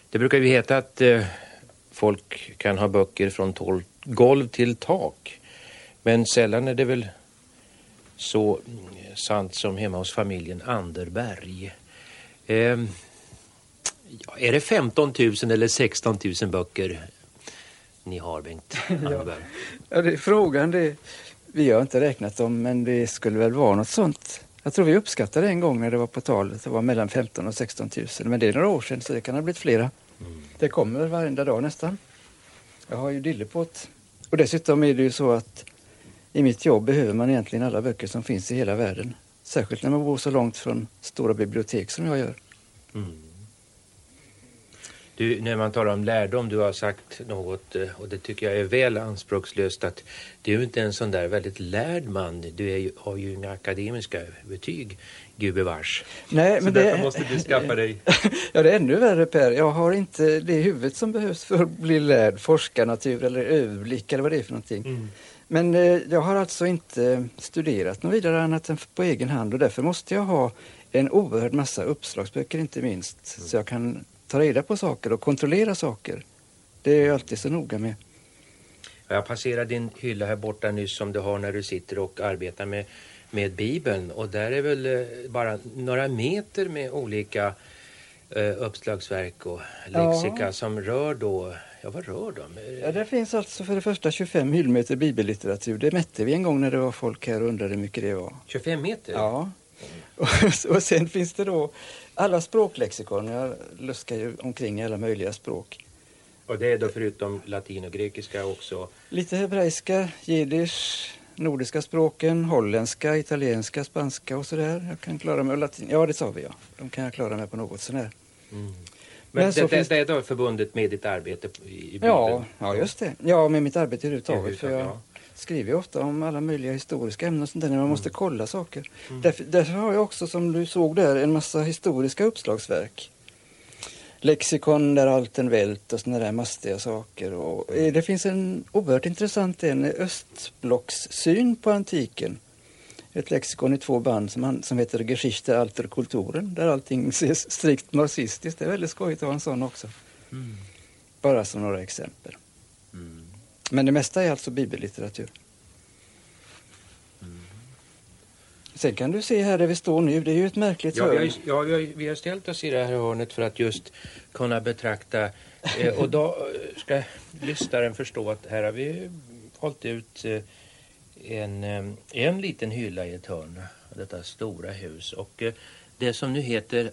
Det brukar ju heta att folk kan ha böcker från golv till tak. Men sällan är det väl så sant som hemma hos familjen Anderberg. Är det 15 000 eller 16 000 böcker ni har, Bengt Anderberg? Ja, det är frågan. Vi har inte räknat dem, men det skulle väl vara något sånt. Jag tror vi uppskattade en gång när det var på talet. Det var mellan 15 och 16 000. Men det är några år sedan, så det kan ha blivit flera. Det kommer varenda dag nästan. Jag har ju dillepåt. Och dessutom är det ju så att i mitt jobb behöver man egentligen alla böcker som finns i hela världen. Särskilt när man bor så långt från stora bibliotek som jag gör. Du, när man talar om lärdom, du har sagt något, och det tycker jag är väl anspråkslöst, att du är inte en sån där väldigt lärd man. Du har ju inga akademiska betyg, gubevars. Nej, så men därför måste du skaffa dig. Ja, det är ännu värre, Per. Jag har inte det huvudet som behövs för att bli lärd, forskarnatur eller överblick eller vad det är för någonting. Men jag har alltså inte studerat något vidare annat än på egen hand, och därför måste jag ha en oerhörd massa uppslagsböcker inte minst, så jag kan ta reda på saker och kontrollera saker. Det är jag alltid så noga med. Jag passerade din hylla här borta nyss som du har när du sitter och arbetar med Bibeln, och där är väl bara några meter med olika uppslagsverk och lexika som rör då. Ja, vad rör de? Ja, det finns alltså för det första 25 hyllmeter bibellitteratur. Det mätte vi en gång när det var folk här och undrade hur mycket det var. 25 meter? Ja. Och sen finns det då alla språklexikon. Jag luskar ju omkring i alla möjliga språk. Och det är då förutom latin och grekiska också? Lite hebreiska, jiddisch, nordiska språken, holländska, italienska, spanska och sådär. Jag kan klara mig med latin. Ja, det sa vi, ja. De kan jag klara mig på något sådär. Men det är då förbundet med ditt arbete i Bibeln? Ja, just det. Ja, med mitt arbete överhuvudtaget. För jag skriver ofta om alla möjliga historiska ämnen och sånt där när man måste kolla saker. Därför har jag också, som du såg där, en massa historiska uppslagsverk. Lexikon där allt en vält och såna där mastiga saker. Och det finns en oerhört intressant östblockssyn på antiken. Ett lexikon i 2 band som heter Geschichte alter Kulturen, där allting ses strikt marxistiskt. Det är väldigt skojigt att ha en sån också. Bara som några exempel. Men det mesta är alltså bibellitteratur. Sen kan du se här där vi står nu, det är ju ett märkligt hörn. Vi har ställt oss i det här hörnet för att just kunna betrakta, och då ska lyssnaren förstå att här har vi hållit ut en liten hylla i ett hörn av detta stora hus, och det som nu heter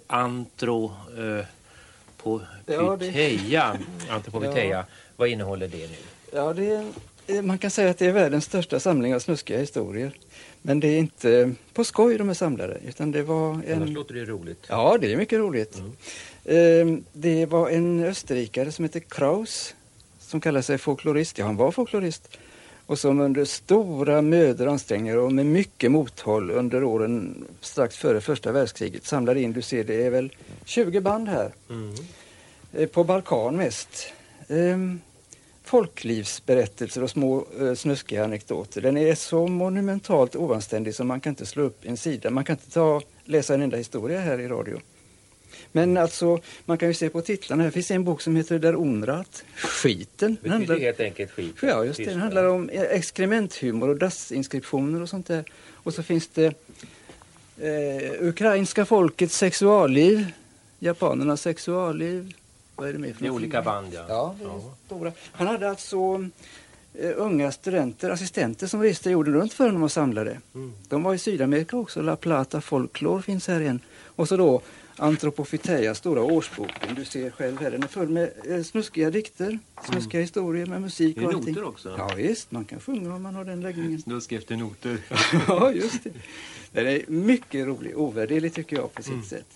Antropopeteia, vad innehåller det nu? Ja, man kan säga att det är världens största samling av snuskiga historier. Men det är inte på skoj de är samlade, utan det var Annars låter det roligt. Ja, det är mycket roligt. Det var en österrikare som heter Kraus, som kallar sig folklorist. Ja, han var folklorist. Och som under stora mödor och ansträngningar och med mycket mothåll under åren strax före första världskriget samlade in, du ser, det är väl 20 band här. På Balkan mest. Folklivsberättelser och små snuskiga anekdoter. Den är så monumentalt oanständig som man kan inte slå upp en sida. Man kan inte läsa en enda historia här i radio. Men alltså, man kan ju se på titlarna. Här finns en bok som heter Der Unrat, skiten. Det betyder helt enkelt skit. Ja, just det. Den handlar om exkrementhumor och dassinskriptioner och sånt där. Och så finns det ukrainska folkets sexualliv, japanernas sexualliv. Vad är det med för olika band, ja. Ja, det är stora. Han hade alltså unga studenter, assistenter som reste jorden runt för honom och samlade. De var i Sydamerika också. La Plata Folklore finns här igen. Och så då Antropopeteia, stora årsboken. Du ser själv här, den är full med snuskiga dikter, snuskiga historier med musik och allting. Noter också? Ja visst, man kan sjunga om man har den läggningen. Snusk efter noter. Ja, just det. Den är mycket rolig, ovärderlig tycker jag på sitt sätt.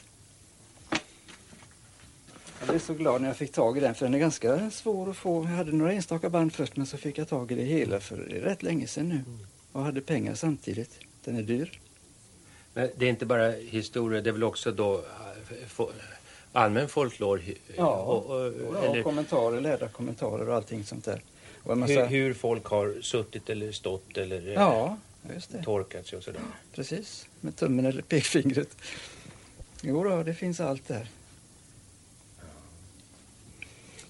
Jag är så glad när jag fick tag i den, för den är ganska svår att få. Jag hade några enstaka band först, men så fick jag tag i det hela för det är rätt länge sedan nu. Och hade pengar samtidigt. Den är dyr. Men det är inte bara historia, det är väl också då allmän folklore? Eller kommentarer, lärda kommentarer och allting sånt där. Och hur folk har suttit eller stått eller just det. Torkat sig och sådär. Precis, med tummen eller pekfingret. Jo då, det finns allt där.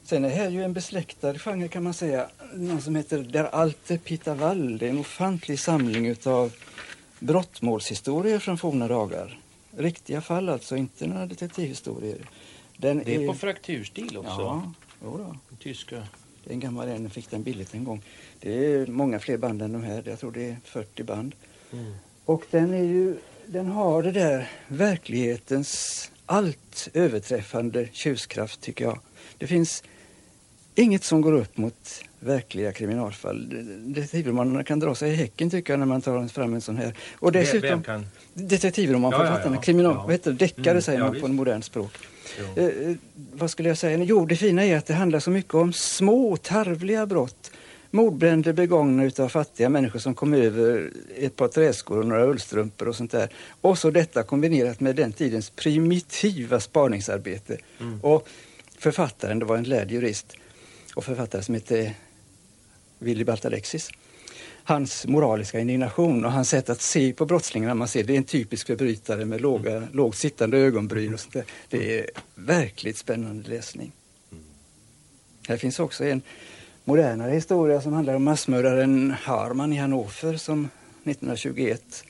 Sen är det här ju en besläktad genre kan man säga. Någon som heter Der Alte Peter Wall. Det är en ofantlig samling utav brottmålshistorier från forna dagar. Riktiga fall alltså, inte några detektivhistorier. Det är på frakturstil också. Ja, jodå. Tyska. Det är en gammal en, fick den billigt en gång. Det är många fler band än de här. Jag tror det är 40 band. Och den har det där verklighetens allt överträffande tjuskraft tycker jag. Det finns inget som går upp mot verkliga kriminalfall. Detektivromanerna kan dra sig i häcken tycker jag när man tar fram en sån här. Och dessutom detektivromanförfattarna, vad heter det? Deckare säger man på en modern språk. Vad skulle jag säga? Jo, det fina är att det handlar så mycket om små tarvliga brott. Mordbränder begångna utav fattiga människor som kom över ett par träskor och några ullstrumpor och sånt där. Och så detta kombinerat med den tidens primitiva spaningsarbete. Och författaren, det var en lärd jurist och författare som hette Willy Baltalexis. Hans moraliska indignation och hans sätt att se på brottslingarna, man ser det är en typisk förbrytare med lågt sittande ögonbryn och sånt där. Det är verkligt spännande läsning. Här finns också en modernare historia som handlar om massmördaren Harman i Hannover som 1921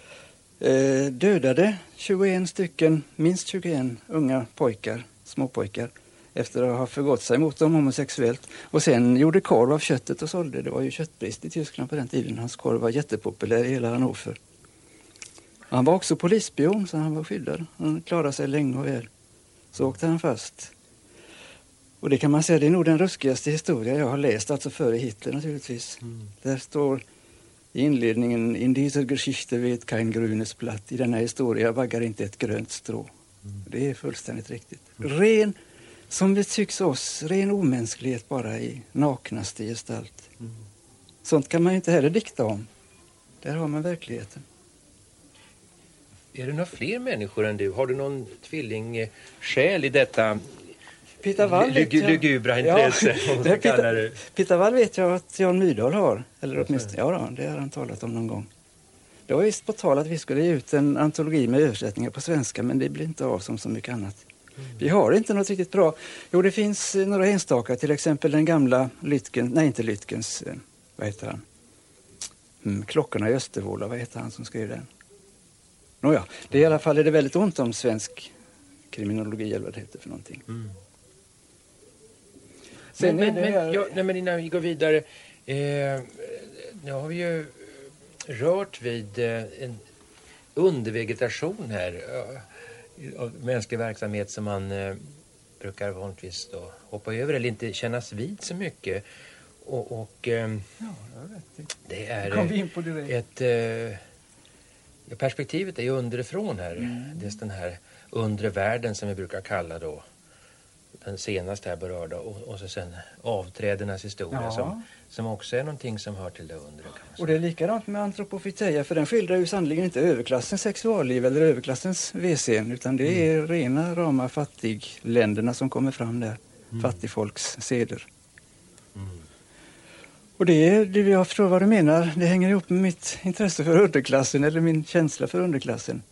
dödade 21 stycken, minst 21 unga pojkar, småpojkar, efter att ha förgått sig mot dem homosexuellt. Och sen gjorde korv av köttet och sålde. Det var ju köttbrist i Tyskland på den tiden. Hans korv var jättepopulär i hela Hannover. Han var också polisspion så han var skyddad. Han klarade sig länge och väl. Så åkte han fast. Och det kan man säga, det är nog den ruskigaste historia jag har läst, alltså före Hitler naturligtvis. Där står i inledningen, in dieser Geschichte vet kein grünes Blatt. I denna historia vaggar inte ett grönt strå. Det är fullständigt riktigt. Ren, som det tycks oss, ren omänsklighet bara i naknaste gestalt. Sånt kan man ju inte heller dikta om. Där har man verkligheten. Är det några fler människor än du? Har du någon tvillingsjäl i detta Peter Wall lugubra intresse? Ja, Peter Wall vet jag att Jan Myrdal har. Eller åtminstone, ja, det har han talat om någon gång. Det var visst på tal att vi skulle ge ut en antologi med översättningar på svenska, men det blir inte av som så mycket annat. Vi har inte något riktigt bra. Jo, det finns några enstaka, till exempel den gamla Lytkens, vad heter han? Klockorna i Östervåla, vad heter han som skrev den? Nåja, det är i alla fall är det väldigt ont om svensk kriminologi eller vad det heter för någonting. Men innan vi går vidare, nu har vi ju rört vid en undervegetation här av mänsklig verksamhet som man brukar vanligtvis då hoppa över eller inte kännas vid så mycket. Det är perspektivet är ju underifrån här. Det är den här undre världen som vi brukar kalla då den senaste här berörda och så sen avträdernas historia som också är någonting som hör till det undre. Och det är likadant med Antropofyteia, för den skildrar ju sannolikt inte överklassens sexualliv eller överklassens WC, utan det är rena rama fattigländerna som kommer fram där. Fattigfolks seder. Och jag förstår vad du menar. Det hänger ihop med mitt intresse för underklassen eller min känsla för underklassen.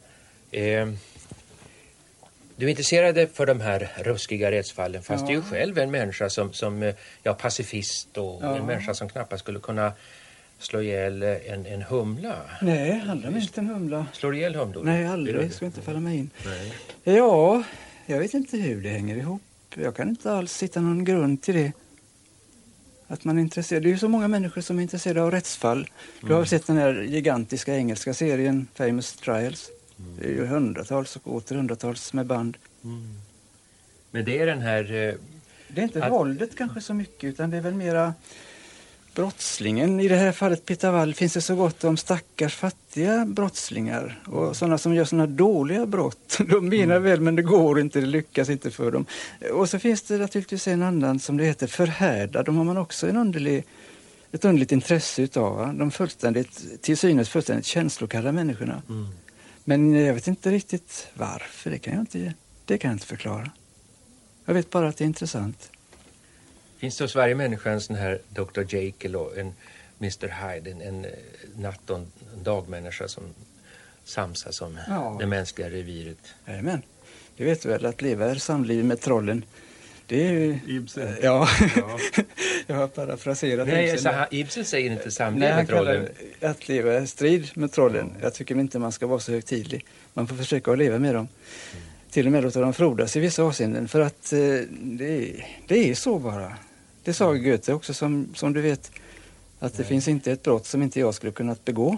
Du är intresserad för de här ruskiga rättsfallen fast du är ju själv en människa som pacifist och en människa som knappast skulle kunna slå ihjäl en humla. Nej, handlar om inte en humla. Slår ihjäl humlor? Nej, aldrig. Det ska inte falla mig in. Nej. Ja, jag vet inte hur det hänger ihop. Jag kan inte alls hitta någon grund till det. Att man är intresserad. Det är ju så många människor som är intresserade av rättsfall. Du har sett den här gigantiska engelska serien Famous Trials. Det är ju hundratals och åter hundratals med band. Men det är den här... det är inte våldet kanske så mycket, utan det är väl mera brottslingen. I det här fallet Peter Wall finns det så gott om stackars fattiga brottslingar. Och sådana som gör sådana dåliga brott. De menar väl, men det går inte, det lyckas inte för dem. Och så finns det naturligtvis en annan som det heter förhärdad. De har man också ett underligt intresse utav. De till synes fullständigt känslokalla människorna. Men jag vet inte riktigt varför, det kan jag inte förklara. Jag vet bara att det är intressant. Finns det hos varje människa en sån här Dr. Jekyll och en Mr. Hyde, en natt- och dagmänniska som samsas om det mänskliga reviret? Jajamän. Du vet väl att leva är samliv med trollen. Det är ju... Ibsen. Ja, jag har parafraserat Nej, Ibsen. Ibsen säger inte samleva med Nej, han trollen. kallar att leva i strid med trollen. Jag tycker inte man ska vara så högtidlig. Man får försöka att leva med dem. Till och med låta dem frodas i vissa avseenden. För att det är så bara. Det sa Goethe också som du vet. Att det finns inte ett brott som inte jag skulle kunnat begå.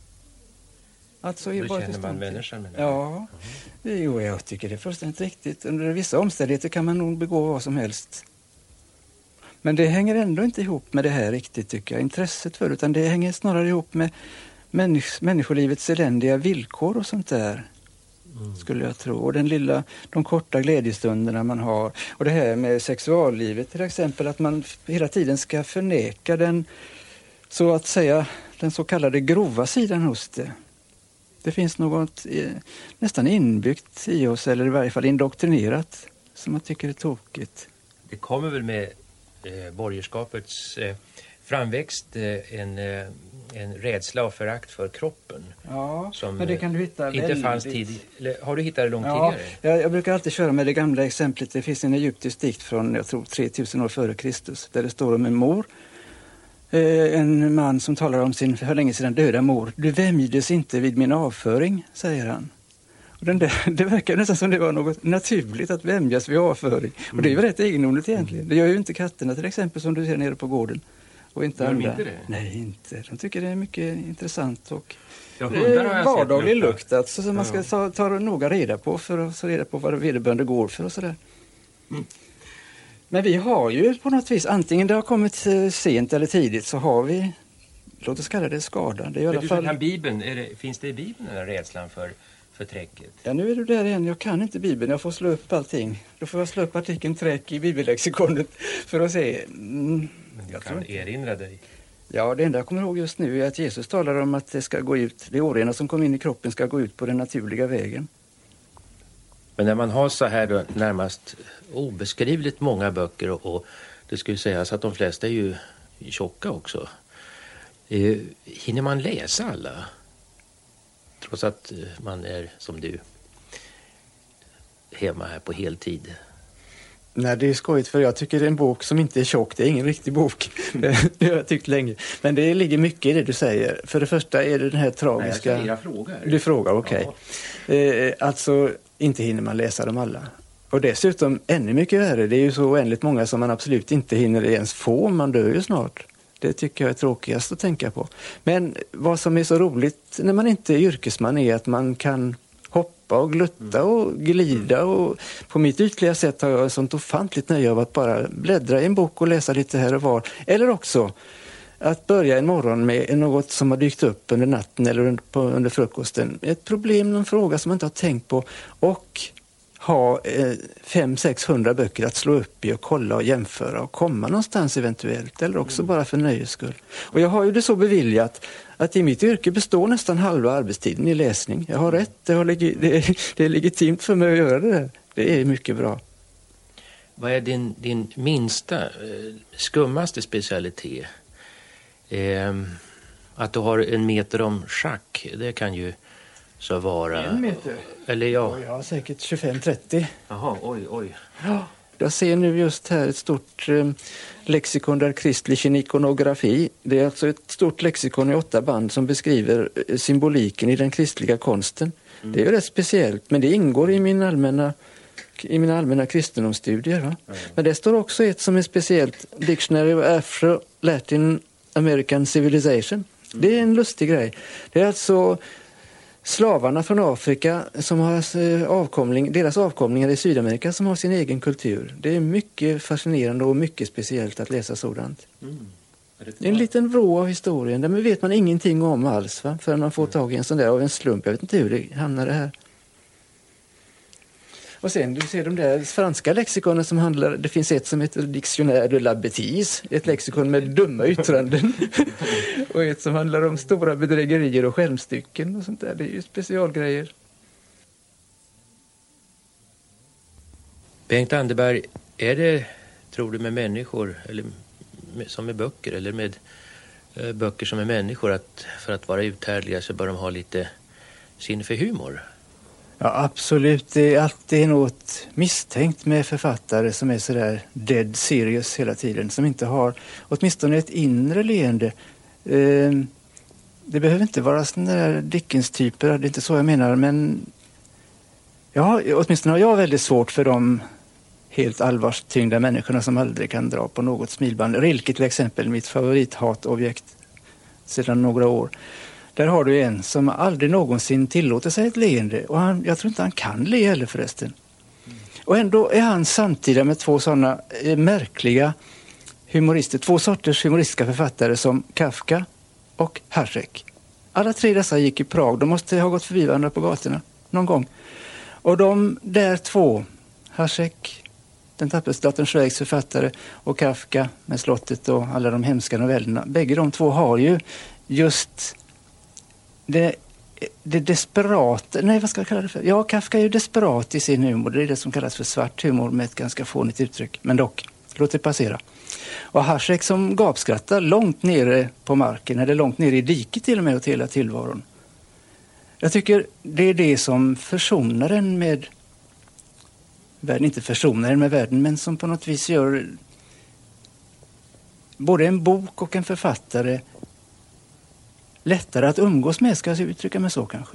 Alltså, Då känner man människan. Ja, jo, jag tycker det är fullständigt riktigt. Under vissa omständigheter kan man nog begå vad som helst. Men det hänger ändå inte ihop med det här riktigt, tycker jag. Intresset för, utan det hänger snarare ihop med människolivets eländiga villkor och sånt där. Skulle jag tro. Och de korta glädjestunderna man har. Och det här med sexuallivet till exempel, att man hela tiden ska förneka den, så att säga, den så kallade grova sidan hos det. Det finns något nästan inbyggt i oss, eller i varje fall indoktrinerat, som jag tycker är tokigt. Det kommer väl med borgerskapets framväxt en rädsla och förakt för kroppen. Ja, som men det kan du hitta inte fanns tidigare. Har du hittat det långt tidigare? Jag brukar alltid köra med det gamla exemplet. Det finns en egyptisk dikt från, jag tror, 3000 år före Kristus, där det står om en mor. En man som talar om sin för länge sedan döda mor. Du vämjdes inte vid min avföring, säger han. Och det verkar nästan som det var något naturligt att vämjas vid avföring. Och det är ju rätt egendomligt egentligen. Det gör ju inte katterna till exempel, som du ser nere på gården. Och inte andra. Inte det? Nej, inte. De tycker det är mycket intressant och vardaglig lukt alltså, som man ska ta noga reda på för att ta reda på vad vederbörande går för och sådär. Men vi har ju på något vis, antingen det har kommit sent eller tidigt, så har vi, låt oss kalla det skada. Det är i alla fall... Bibeln, finns det i Bibeln den här rädslan för träcket? Ja, nu är du där igen. Jag kan inte Bibeln. Jag får slå upp allting. Då får jag slå upp artikeln träck i bibellexikonet för att se. Men jag kan erinra dig. Ja, det enda jag kommer ihåg just nu är att Jesus talar om att det ska gå ut, det orena som kom in i kroppen ska gå ut på den naturliga vägen. Men när man har så här då, närmast obeskrivligt många böcker och det skulle sägas att de flesta är ju tjocka också. Hinner man läsa alla? Trots att man är som du hemma här på heltid. Nej, det är skojigt, för jag tycker det är en bok som inte är tjock. Det är ingen riktig bok. Det har jag tyckt länge. Men det ligger mycket i det du säger. För det första är det den här tragiska... Nej, jag frågar. Du frågar, okej. Okay. Alltså, inte hinner man läsa dem alla. Och dessutom, ännu mycket värre, det är ju så oändligt många som man absolut inte hinner ens få. Man dör ju snart. Det tycker jag är tråkigast att tänka på. Men vad som är så roligt när man inte är yrkesman är att man kan hoppa och glutta och glida. Och på mitt ytliga sätt har jag ett sånt ofantligt nöje av att bara bläddra i en bok och läsa lite här och var. Eller också att börja en morgon med något som har dykt upp under natten eller under frukosten. Ett problem, någon fråga som man inte har tänkt på. Och ha 500-600 böcker att slå upp i och kolla och jämföra och komma någonstans eventuellt, eller också bara för nöjes skull. Och jag har ju det så beviljat att i mitt yrke består nästan halva arbetstiden i läsning. Jag har rätt, det är legitimt för mig att göra det där. Det är mycket bra. Vad är din minsta, skummaste specialitet? Att du har en meter om schack, det kan ju så vara... En meter? Eller ja. Jag har säkert 25-30. Jaha, oj. Ja, jag ser nu just här ett stort lexikon där kristlig ikonografi. Det är alltså ett stort lexikon i 8 band som beskriver symboliken i den kristliga konsten. Det är ju rätt speciellt, men det ingår i mina allmänna kristendomsstudier. Va? Men det står också ett som är speciellt, Dictionary of Afro-Latin American Civilization. Det är en lustig grej. Det är alltså slavarna från Afrika som har deras avkomlingar i Sydamerika som har sin egen kultur. Det är mycket fascinerande och mycket speciellt att läsa sådant. Det är en liten vrå av historien. Där vet man ingenting om alls, va? Förrän man får tag i en sån där av en slump. Jag vet inte hur det hamnade här. Och sen du ser de där franska lexikonen som handlar, det finns ett som heter Dictionnaire de la bêtise, ett lexikon med dumma yttranden. Och ett som handlar om stora bedrägerier och skämstycken och sånt där. Det är ju specialgrejer. Bengt Anderberg, är det, tror du, med människor eller som med böcker eller med böcker som är människor, att för att vara uthärdliga så bör de ha lite sinne för humor? Ja, absolut. Det är alltid något misstänkt med författare som är sådär dead serious hela tiden. Som inte har åtminstone ett inre leende. Det behöver inte vara sådana där Dickens-typer, det är inte så jag menar. Men ja, åtminstone har jag väldigt svårt för de helt allvarstyngda människorna som aldrig kan dra på något smilband. Rilke till exempel, mitt favorithatobjekt sedan några år. Där har du en som aldrig någonsin tillåter sig ett leende. Och jag tror inte han kan le heller förresten. Och ändå är han samtida med två sådana märkliga humorister. Två sorters humoristiska författare som Kafka och Hašek. Alla tre dessa gick i Prag. De måste ha gått förbi varandra på gatorna någon gång. Och de där två, Hašek, den tappelstaten Schweigs författare, och Kafka med slottet och alla de hemska novellerna. Bägge de två har ju just det desperata, nej vad ska jag kalla det för? Ja, Kafka är ju desperat i sin humor. Det är det som kallas för svart humor med ett ganska fånigt uttryck. Men dock, låt det passera. Och Hašek som gapskrattar långt nere på marken, eller långt nere i diket till och med åt hela tillvaron. Jag tycker det är det som försonar en med världen, inte försonar en med världen, men som på något vis gör både en bok och en författare lättare att umgås med, ska jag uttrycka mig så kanske.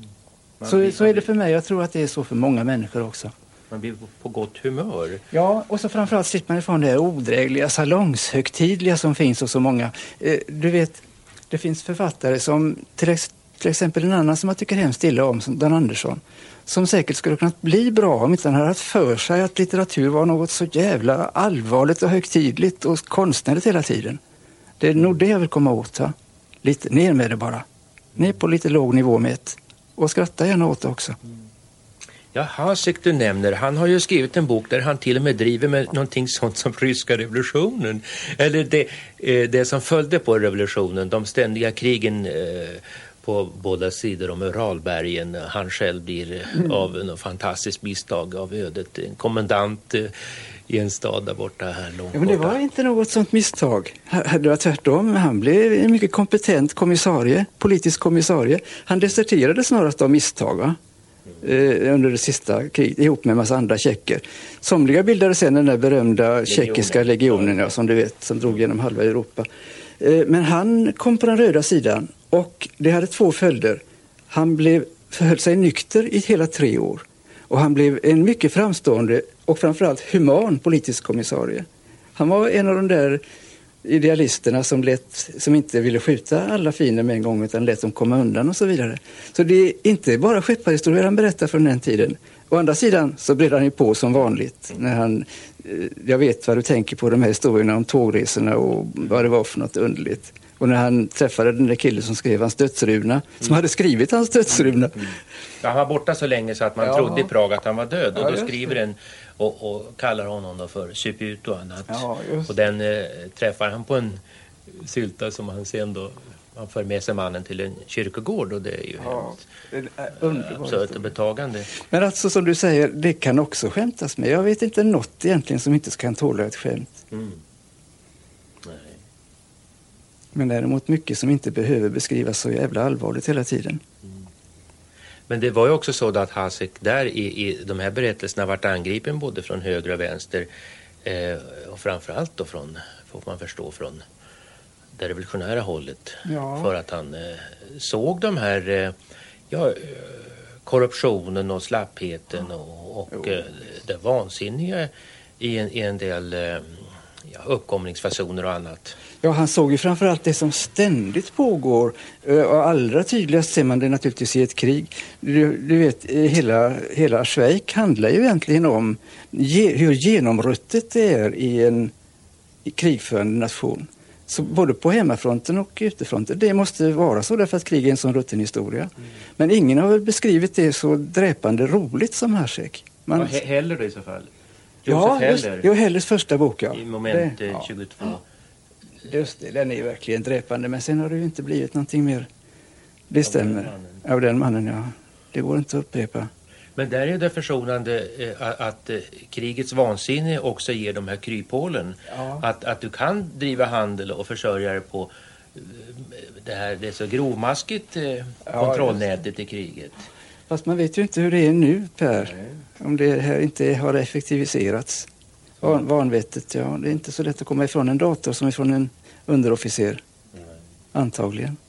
Så är det för mig. Jag tror att det är så för många människor också. Man blir på gott humör. Ja, och så framförallt slipper man ifrån det här odrägliga, salongshögtidliga som finns hos så många. Du vet, det finns författare som till exempel en annan som jag tycker hemskt illa om, som Dan Andersson, som säkert skulle kunna bli bra om inte han hade haft för sig att litteratur var något så jävla allvarligt och högtidligt och konstnärligt hela tiden. Det är nog det jag vill komma åt. Va? Lite ner med det bara. Ner på lite låg nivå med det. Och skratta gärna åt det också. Ja, Hašek du nämner, han har ju skrivit en bok där han till och med driver med någonting sånt som ryska revolutionen. Eller det som följde på revolutionen, de ständiga krigen på båda sidor om Uralbergen. Han själv blir av en fantastisk misstag av ödet, en kommandant i en stad där borta här långt borta. Ja, men det var inte något sånt misstag. Det var tvärtom. Han blev en mycket kompetent kommissarie, politisk kommissarie. Han deserterade snarast av misstag, va? Under det sista kriget ihop med en massa andra tjecker. Somliga bildade sen den där berömda tjeckiska legionen, ja, som du vet, som drog genom halva Europa. Men han kom på den röda sidan och det hade två följder. Han förhöll sig nykter i hela 3 år. Och han blev en mycket framstående och framförallt human politisk kommissarie. Han var en av de där idealisterna som inte ville skjuta alla fiender med en gång utan lät dem komma undan och så vidare. Så det är inte bara skepparhistorier han berättar från den tiden. Å andra sidan så bred han ju på som vanligt när han, jag vet vad du tänker på de här historierna om tågresorna och vad det var för något underligt. Och när han träffade den där killen som skrev hans dödsruna, som hade skrivit hans dödsruna. Ja, han var borta så länge så att man trodde i Prag att han var död. Och då skriver den och kallar honom då för Suput och annat. Ja, och den träffar han på en sylta som han sen då, han för med sig mannen till en kyrkogård och det är ju absurt och betagande. Men alltså som du säger, det kan också skämtas med. Jag vet inte något egentligen som inte kan tåla ett skämt. Nej. Men däremot mycket som inte behöver beskrivas så jävla allvarligt hela tiden. Men det var ju också så att Hašek där i de här berättelserna varit angripen både från höger och vänster och framförallt då från, får man förstå, från det revolutionära hållet. Ja. För att han såg de här korruptionen och slappheten och det vansinniga i en del uppkomlingsfasoner och annat. Ja, han såg ju framförallt det som ständigt pågår och allra tydligast ser man det naturligtvis i ett krig. Du vet, hela Schweiz handlar ju egentligen om hur genomruttet det är i en krigförande nation. Så både på hemmafronten och utifronten. Det måste vara så därför att krig är en sån rutten historia. Men ingen har väl beskrivit det så dräpande roligt som Hašek. Heller det i så fall? Hellers första bok, ja. I moment 22. Just det, den är ju verkligen dräpande. Men sen har det ju inte blivit någonting mer. Det stämmer. Av den mannen, ja. Det går inte att upprepa. Men där är det försonande att krigets vansinne också ger de här kryphålen. Ja. Att du kan driva handel och försörja dig på det är så grovmaskigt kontrollnätet i kriget. Fast man vet ju inte hur det är nu, Per. Nej. Om det här inte har effektiviserats. Vanvettet, ja. Det är inte så lätt att komma ifrån en dator som ifrån en underofficer. Nej. Antagligen.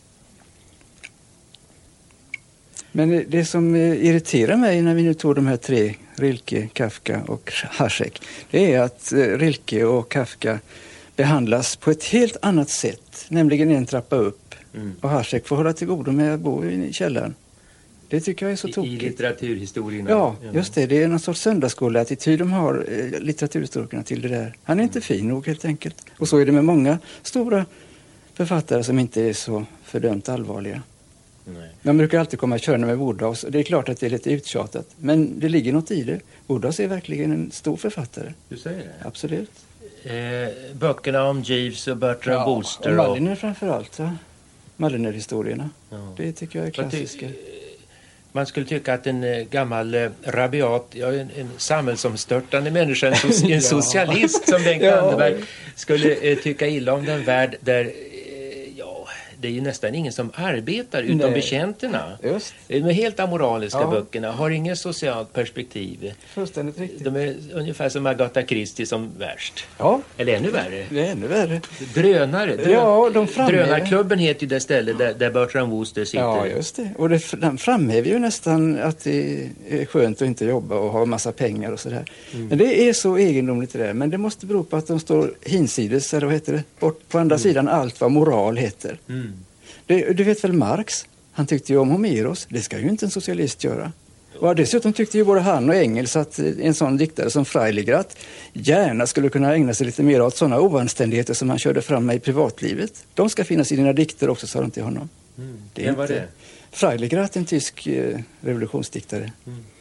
Men det som irriterar mig när vi nu tog de här 3, Rilke, Kafka och Hašek, det är att Rilke och Kafka behandlas på ett helt annat sätt, nämligen en trappa upp. Och Hašek får hålla till godo med att bo i källaren. Det tycker jag är så tokigt. I litteraturhistorien. Ja, just det. Det är någon sorts söndagsskoleattityd de har, litteraturhistorikerna, till det där. Han är inte fin nog helt enkelt. Och så är det med många stora författare som inte är så fördömt allvarliga. Nej. Man brukar alltid komma körande med Woodhouse. Det är klart att det är lite uttjatat. Men det ligger något i det. Woodhouse är verkligen en stor författare. Du säger det? Absolut. Böckerna om Jeeves och Bertrand Booster. Och Mulliner framförallt. Ja. Mulliner-historierna. Ja. Det tycker jag är klassiska. Man skulle tycka att en gammal rabiat, en samhällsomstörtande människa, en socialist som Bengt Anderberg, skulle tycka illa om den värld där det är ju nästan ingen som arbetar utom betjänterna. Just. De är helt amoraliska böckerna, har ingen socialt perspektiv. Fullständigt riktigt. De är ungefär som Agatha Christie som värst. Ja. Eller ännu värre. Det är ännu värre. Drönare. Ja, de Drönarklubben heter ju det ställe där Bertrand Wooster sitter. Ja, just det. Och den framhäver ju nästan att det är skönt att inte jobba och ha massa pengar och sådär. Men det är så egendomligt det där. Men det måste bero på att de står hinsides, eller vad heter det? Bort på andra sidan allt vad moral heter. Du vet väl Marx? Han tyckte ju om Homeros. Det ska ju inte en socialist göra. Och dessutom tyckte ju både han och Engels att en sån diktare som Freiligrath gärna skulle kunna ägna sig lite mer åt sådana oanständigheter som han körde fram med i privatlivet. De ska finnas i dina dikter också, sa de till honom. Det är inte Freiligrath, en tysk revolutionsdiktare.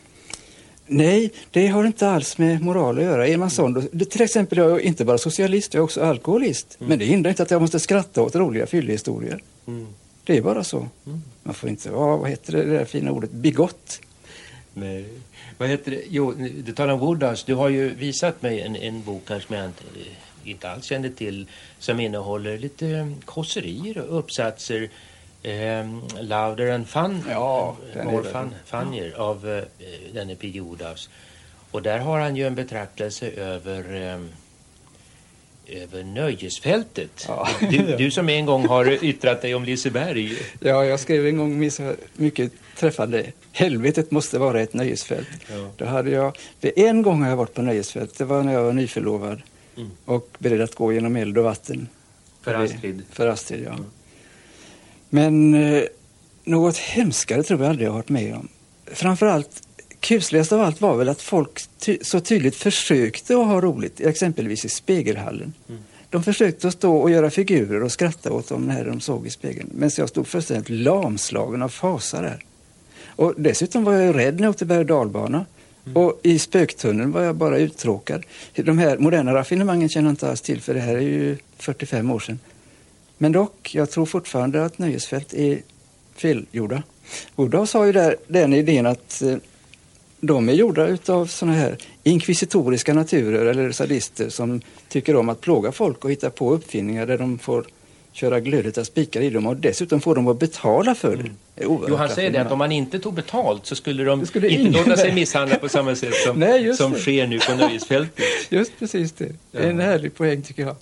Nej, det har inte alls med moral att göra. Är man sån, till exempel jag är inte bara socialist, jag är också alkoholist. Men det hindrar inte att jag måste skratta åt roliga fyllehistorier. Det är bara så. Man får inte vara, vad heter det där fina ordet, bigott. Nej. Vad heter det? Jo, du talar om Woodhouse. Du har ju visat mig en bok här som jag inte alls kände till, som innehåller lite kåserier och uppsatser. Lauder and Fun, Fannier av denne P.G. Woodhouse. Och där har han ju en betraktelse över nöjesfältet. Ja. Du som en gång har yttrat dig om Liseberg. Ja, jag skrev en gång mycket träffande: helvetet måste vara ett nöjesfält. Ja. Då hade en gång har jag varit på nöjesfält. Det var när jag var nyförlovad och beredd att gå genom eld och vatten. För Astrid, ja. Men något hemskare tror jag aldrig jag har varit med om. Framförallt, kusligast av allt var väl att folk så tydligt försökte att ha roligt, exempelvis i spegelhallen. De försökte att stå och göra figurer och skratta åt dem när de såg i spegeln. Men så jag stod fullständigt lamslagen av fasa där. Och dessutom var jag rädd när jag åkte berg- och dalbana. Och i spöktunneln var jag bara uttråkad. De här moderna raffinemangen känner jag inte alls till, för det här är ju 45 år sedan. Men dock, jag tror fortfarande att nöjesfält är felgjorda. Woodhouse har ju där den idén att de är gjorda utav såna här inkvisitoriska naturer eller sadister som tycker om att plåga folk och hitta på uppfinningar där de får köra glödeta spikar i dem och dessutom får de att betala för det. Jo, han säger det att om man inte tog betalt så skulle de inte låta sig misshandla på samma sätt som sker nu på nöjesfältet. Just precis det. Det är en härlig poäng tycker jag.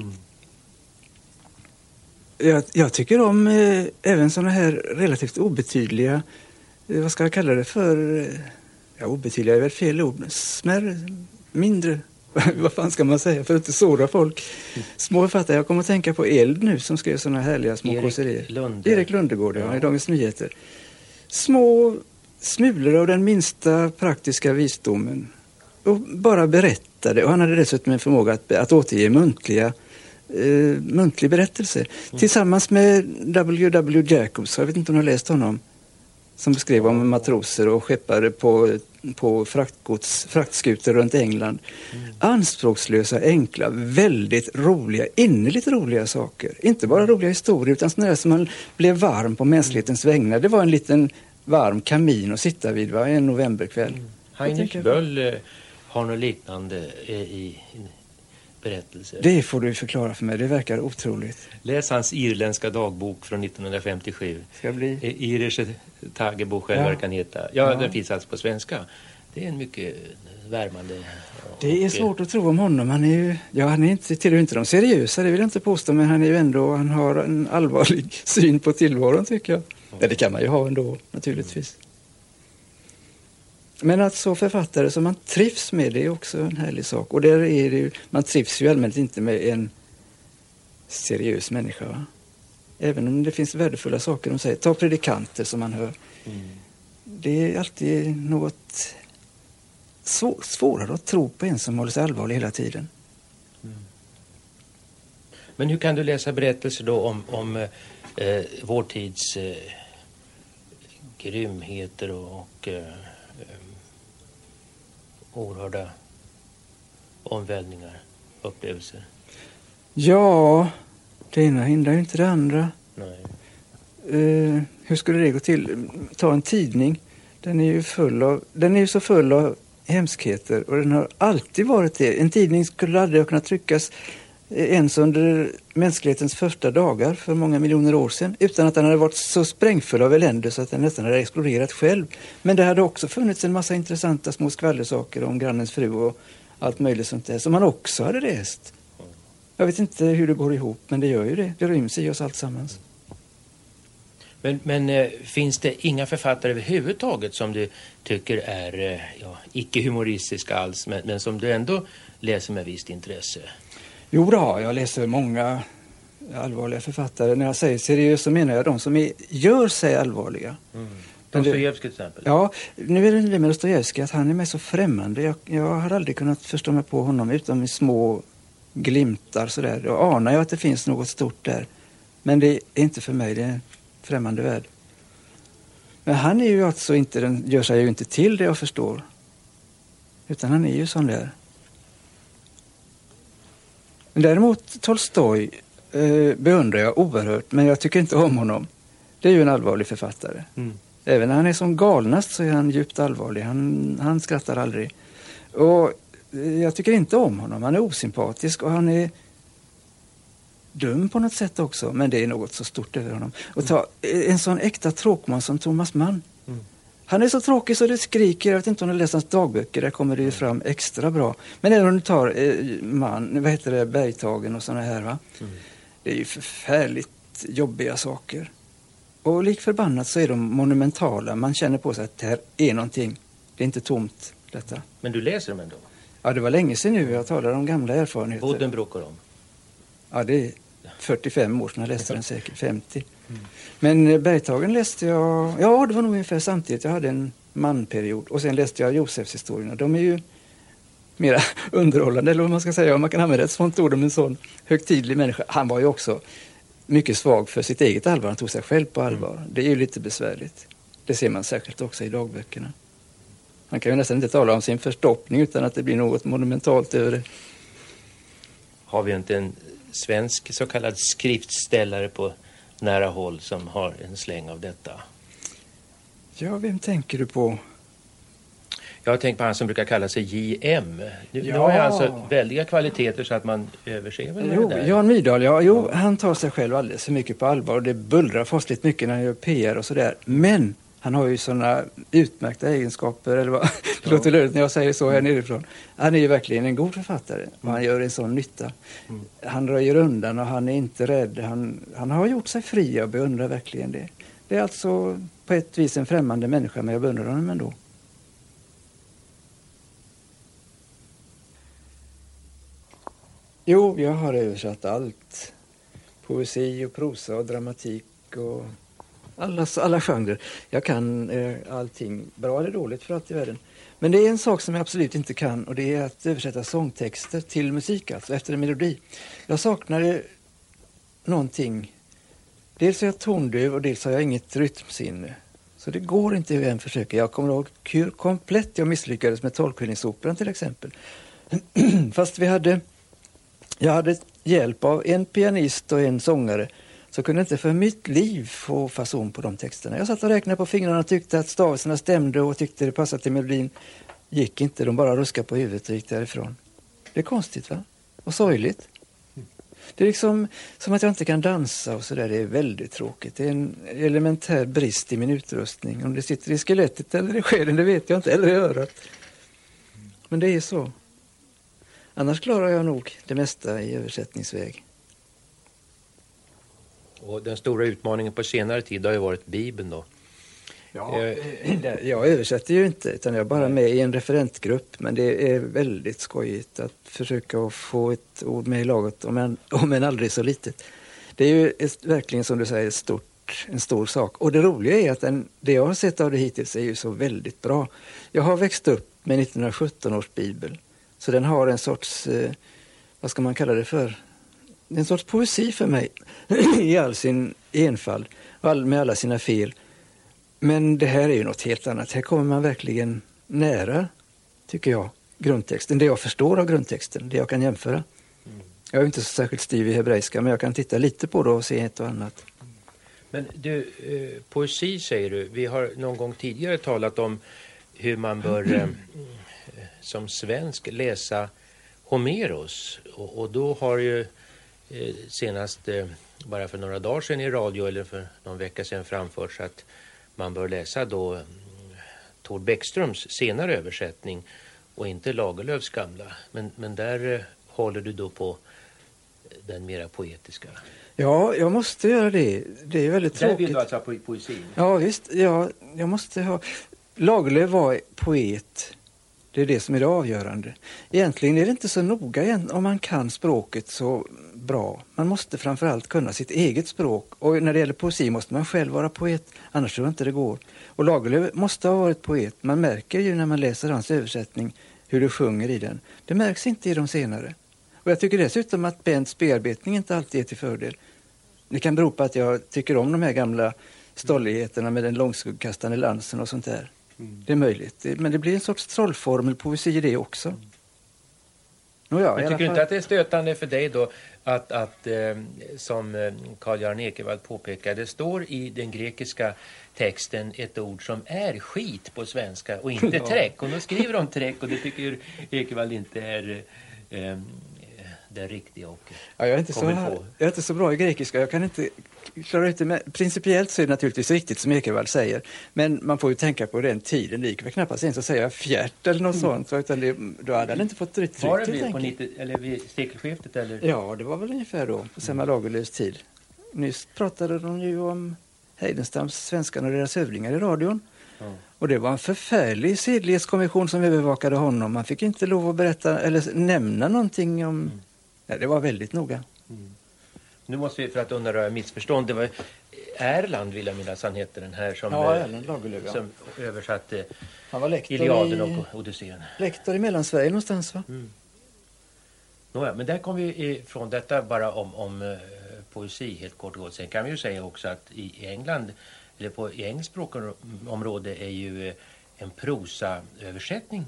Jag tycker om även såna här relativt obetydliga, vad ska jag kalla det för, obetydliga är väl fel ord, mindre, vad fan ska man säga för att inte såra folk. Små författare, jag kommer att tänka på Eld nu som skrev såna härliga små kåserier. Erik Lundegård, i Dagens Nyheter. Små smulor av den minsta praktiska visdomen och bara berättade, och han hade dessutom en förmåga att återge muntlig berättelse. Tillsammans med W.W. Jacobs, jag vet inte om du har läst honom, som beskrev om matroser och skeppare på fraktskuter runt England. Anspråkslösa, enkla, väldigt roliga, innerligt roliga saker. Inte bara roliga historier utan sådana där som man blev varm på mänsklighetens vägnar. Det var en liten varm kamin att sitta vid en novemberkväll. Heinrich Böll har något liknande berättelser? Det får du förklara för mig, det verkar otroligt. Läs hans irländska dagbok från 1957. Ska bli... Irische Tagebuch eller vad det kan heta. Ja, den finns alltså på svenska. Det är en mycket värmande... Det är svårt att tro om honom. Han är ju, han är inte, tillhör inte de seriösa, det vill jag inte påstå, men han är ju ändå, han har en allvarlig syn på tillvaron, tycker jag. Ja, det kan man ju ha ändå, naturligtvis. Men att så författare som man trivs med, det är också en härlig sak. Och där är det ju, man trivs ju allmänt inte med en seriös människa, va? Även om det finns värdefulla saker de säger. Ta predikanter som man hör. Det är alltid något svårare att tro på en som håller sig allvarlig hela tiden. Men hur kan du läsa berättelser då om vår tids grymheter och oerhörda omvälvningar, upplevelser? Ja, det ena hindrar ju inte det andra. Nej. Hur skulle det gå till? Ta en tidning. Den är ju så full av hemskheter, och den har alltid varit det. En tidning skulle aldrig ha kunnat tryckas ens under mänsklighetens första dagar för många miljoner år sedan, utan att den hade varit så sprängfull av elände så att den nästan hade exploderat själv. Men det hade också funnits en massa intressanta små skvallersaker om grannens fru och allt möjligt sånt där som man också hade läst. Jag vet inte hur det går ihop, men det gör ju det. Det ryms i oss alltsammans. Men finns det inga författare överhuvudtaget som du tycker är icke humoristiska alls, men som du ändå läser med visst intresse? Jo då, jag läser många allvarliga författare. När jag säger seriöst så menar jag de som gör sig allvarliga. Dostojevskij till exempel? Ja, nu är det med Dostojevskij att han är mig så främmande. Jag har aldrig kunnat förstå mig på honom utom i små glimtar sådär. Jag anar ju att det finns något stort där. Men det är inte för mig, det är en främmande värld. Men han är ju alltså inte, gör sig ju inte till det jag förstår. Utan han är ju sån där. Men däremot Tolstoj beundrar jag oerhört, men jag tycker inte om honom. Det är ju en allvarlig författare. Även när han är som galnast så är han djupt allvarlig. Han skrattar aldrig. Och jag tycker inte om honom. Han är osympatisk och han är dum på något sätt också. Men det är något så stort över honom. Och ta en sån äkta tråkmån som Thomas Mann. Han är så tråkig så det skriker. Jag vet inte om du läser hans dagböcker. Där kommer det ju fram extra bra. Men även om du tar Bergtagen och såna här, va? Det är ju förfärligt jobbiga saker. Och lik förbannat så är de monumentala. Man känner på sig att det här är någonting. Det är inte tomt detta. Men du läser dem ändå? Ja, det var länge sedan nu. Jag talar om gamla erfarenheter. Buddenbrook och dem? Ja, det är 45 år sedan jag läste den, säkert 50. Men Bergtagen läste jag... Ja, det var nog ungefär samtidigt. Jag hade en manperiod. Och sen läste jag Josefs historierna. De är ju mera underhållande, eller vad man ska säga. Om man kan använda ett sånt ord om en sån högtidlig människa. Han var ju också mycket svag för sitt eget allvar. Han tog sig själv på allvar. Det är ju lite besvärligt. Det ser man särskilt också i dagböckerna. Man kan ju nästan inte tala om sin förstoppning utan att det blir något monumentalt över det. Har vi inte en svensk så kallad skriftställare på nära håll som har en släng av detta? Ja, vem tänker du på? Jag har tänkt på han som brukar kalla sig J.M. Nu har jag alltså väldiga kvaliteter så att man överser väl det där. Jan Myrdal, han tar sig själv alldeles för mycket på allvar och det bullrar fastligt mycket när han gör PR och sådär. Men han har ju sådana utmärkta egenskaper, eller vad? Det låter löjligt när jag säger så här nerifrån. Han är ju verkligen en god författare och han gör en sån nytta. Han röjer undan och han är inte rädd. Han har gjort sig fri, jag beundrar verkligen det. Det är alltså på ett vis en främmande människa, men jag beundrar honom ändå. Jo, jag har översatt allt. Poesi och prosa och dramatik och alla genrer. Jag kan allting, bra eller dåligt för allt i världen. Men det är en sak som jag absolut inte kan och det är att översätta sångtexter till musik, alltså efter en melodi. Jag saknar någonting. Dels är jag tondöv och dels har jag inget rytmsinne. Så det går inte hur jag än försöker. Jag kommer ihåg hur komplett jag misslyckades med Tolvskillingsoperan till exempel. Fast jag hade hjälp av en pianist och en sångare, så kunde inte för mitt liv få fason på de texterna. Jag satt och räknade på fingrarna och tyckte att stavelserna stämde och tyckte det passade till melodin. Gick inte, de bara ruskade på huvudet och gick därifrån. Det är konstigt, va? och sorgligt. Det är liksom som att jag inte kan dansa och sådär. Det är väldigt tråkigt. Det är en elementär brist i min utrustning. Om det sitter i skelettet eller i själen, det vet jag inte, eller i örat. Men det är så. Annars klarar jag nog det mesta i översättningsväg. Och den stora utmaningen på senare tid har ju varit Bibeln då. Ja, jag översätter ju inte, utan jag är bara med i en referentgrupp. Men det är väldigt skojigt att försöka få ett ord med i laget, om en aldrig så litet. Det är ju verkligen, som du säger, en stor sak. Och det roliga är att det jag har sett av det hittills är ju så väldigt bra. Jag har växt upp med 1917 års bibel. Så den har en sorts, vad ska man kalla det för? En sorts poesi för mig i all sin enfald, med alla sina fel. Men det här är ju något helt annat. Här kommer man verkligen nära, tycker jag, grundtexten. Det jag förstår av grundtexten, det jag kan jämföra. Jag är inte så särskilt styv i hebreiska, men jag kan titta lite på det och se ett och annat. Men du, poesi säger du. Vi har någon gång tidigare talat om hur man bör som svensk läsa Homeros. Och då har ju senast bara för några dagar sedan i radio eller för någon vecka sedan framförts att man bör läsa då Tord Bäckströms senare översättning och inte Lagerlöfs gamla. Men där håller du då på den mera poetiska. Ja, jag måste göra det. Det är väldigt tråkigt. Där vill du alltså ha poesi? Ja, visst. Ja, jag måste ha... Lagerlöf var poet. Det är det som är det avgörande. Egentligen är det inte så noga om man kan språket så bra. Man måste framförallt kunna sitt eget språk. Och när det gäller poesi måste man själv vara poet. Annars tror jag inte det går. Och Lagerlöf måste ha varit poet. Man märker ju när man läser hans översättning hur du sjunger i den. Det märks inte i de senare. Och jag tycker dessutom att Bents bearbetning inte alltid är till fördel. Det kan bero på att jag tycker om de här gamla stolligheterna med den långskuggkastande lansen och sånt där. Det är möjligt. Men det blir en sorts trollformel poesi i det också. Jag tycker inte att det är stötande för dig då att som Carl-Göran Ekevall påpekade, det står i den grekiska texten ett ord som är skit på svenska och inte träck. Och då skriver de träck och det tycker Ekevall inte är det riktiga. Och jag är inte så bra i grekiska. Jag kan inte klara ut det. Men principiellt så är det naturligtvis riktigt som Ekevall säger. Men man får ju tänka på den tiden. Det gick väl knappast ens att säga fjärt eller något sånt. Utan då hade han inte fått rätt tryck. Var det på 90, eller vid sekelskiftet? Eller? Ja, det var väl ungefär då. På Selma Lagerlöfs tid. Nyss pratade de ju om Heidenstams svenskarna och deras hövdingar i radion. Och det var en förfärlig sedlighetskommission som övervakade honom. Man fick inte lov att berätta eller nämna någonting om... Nej, det var väldigt noga. Nu måste vi, för att undanröja missförstånd, det var Erland, vill jag minnas han heter, den här som, Erland Lagerlöf, som översatte han var lektor Iliaden och Odysseen. Lektor i Mellansverige någonstans, va? Nåja, men där kom vi ifrån detta bara om poesi helt kort och gott. Sen kan vi ju säga också att i England, eller i engelskt språkområde, är ju en prosaöversättning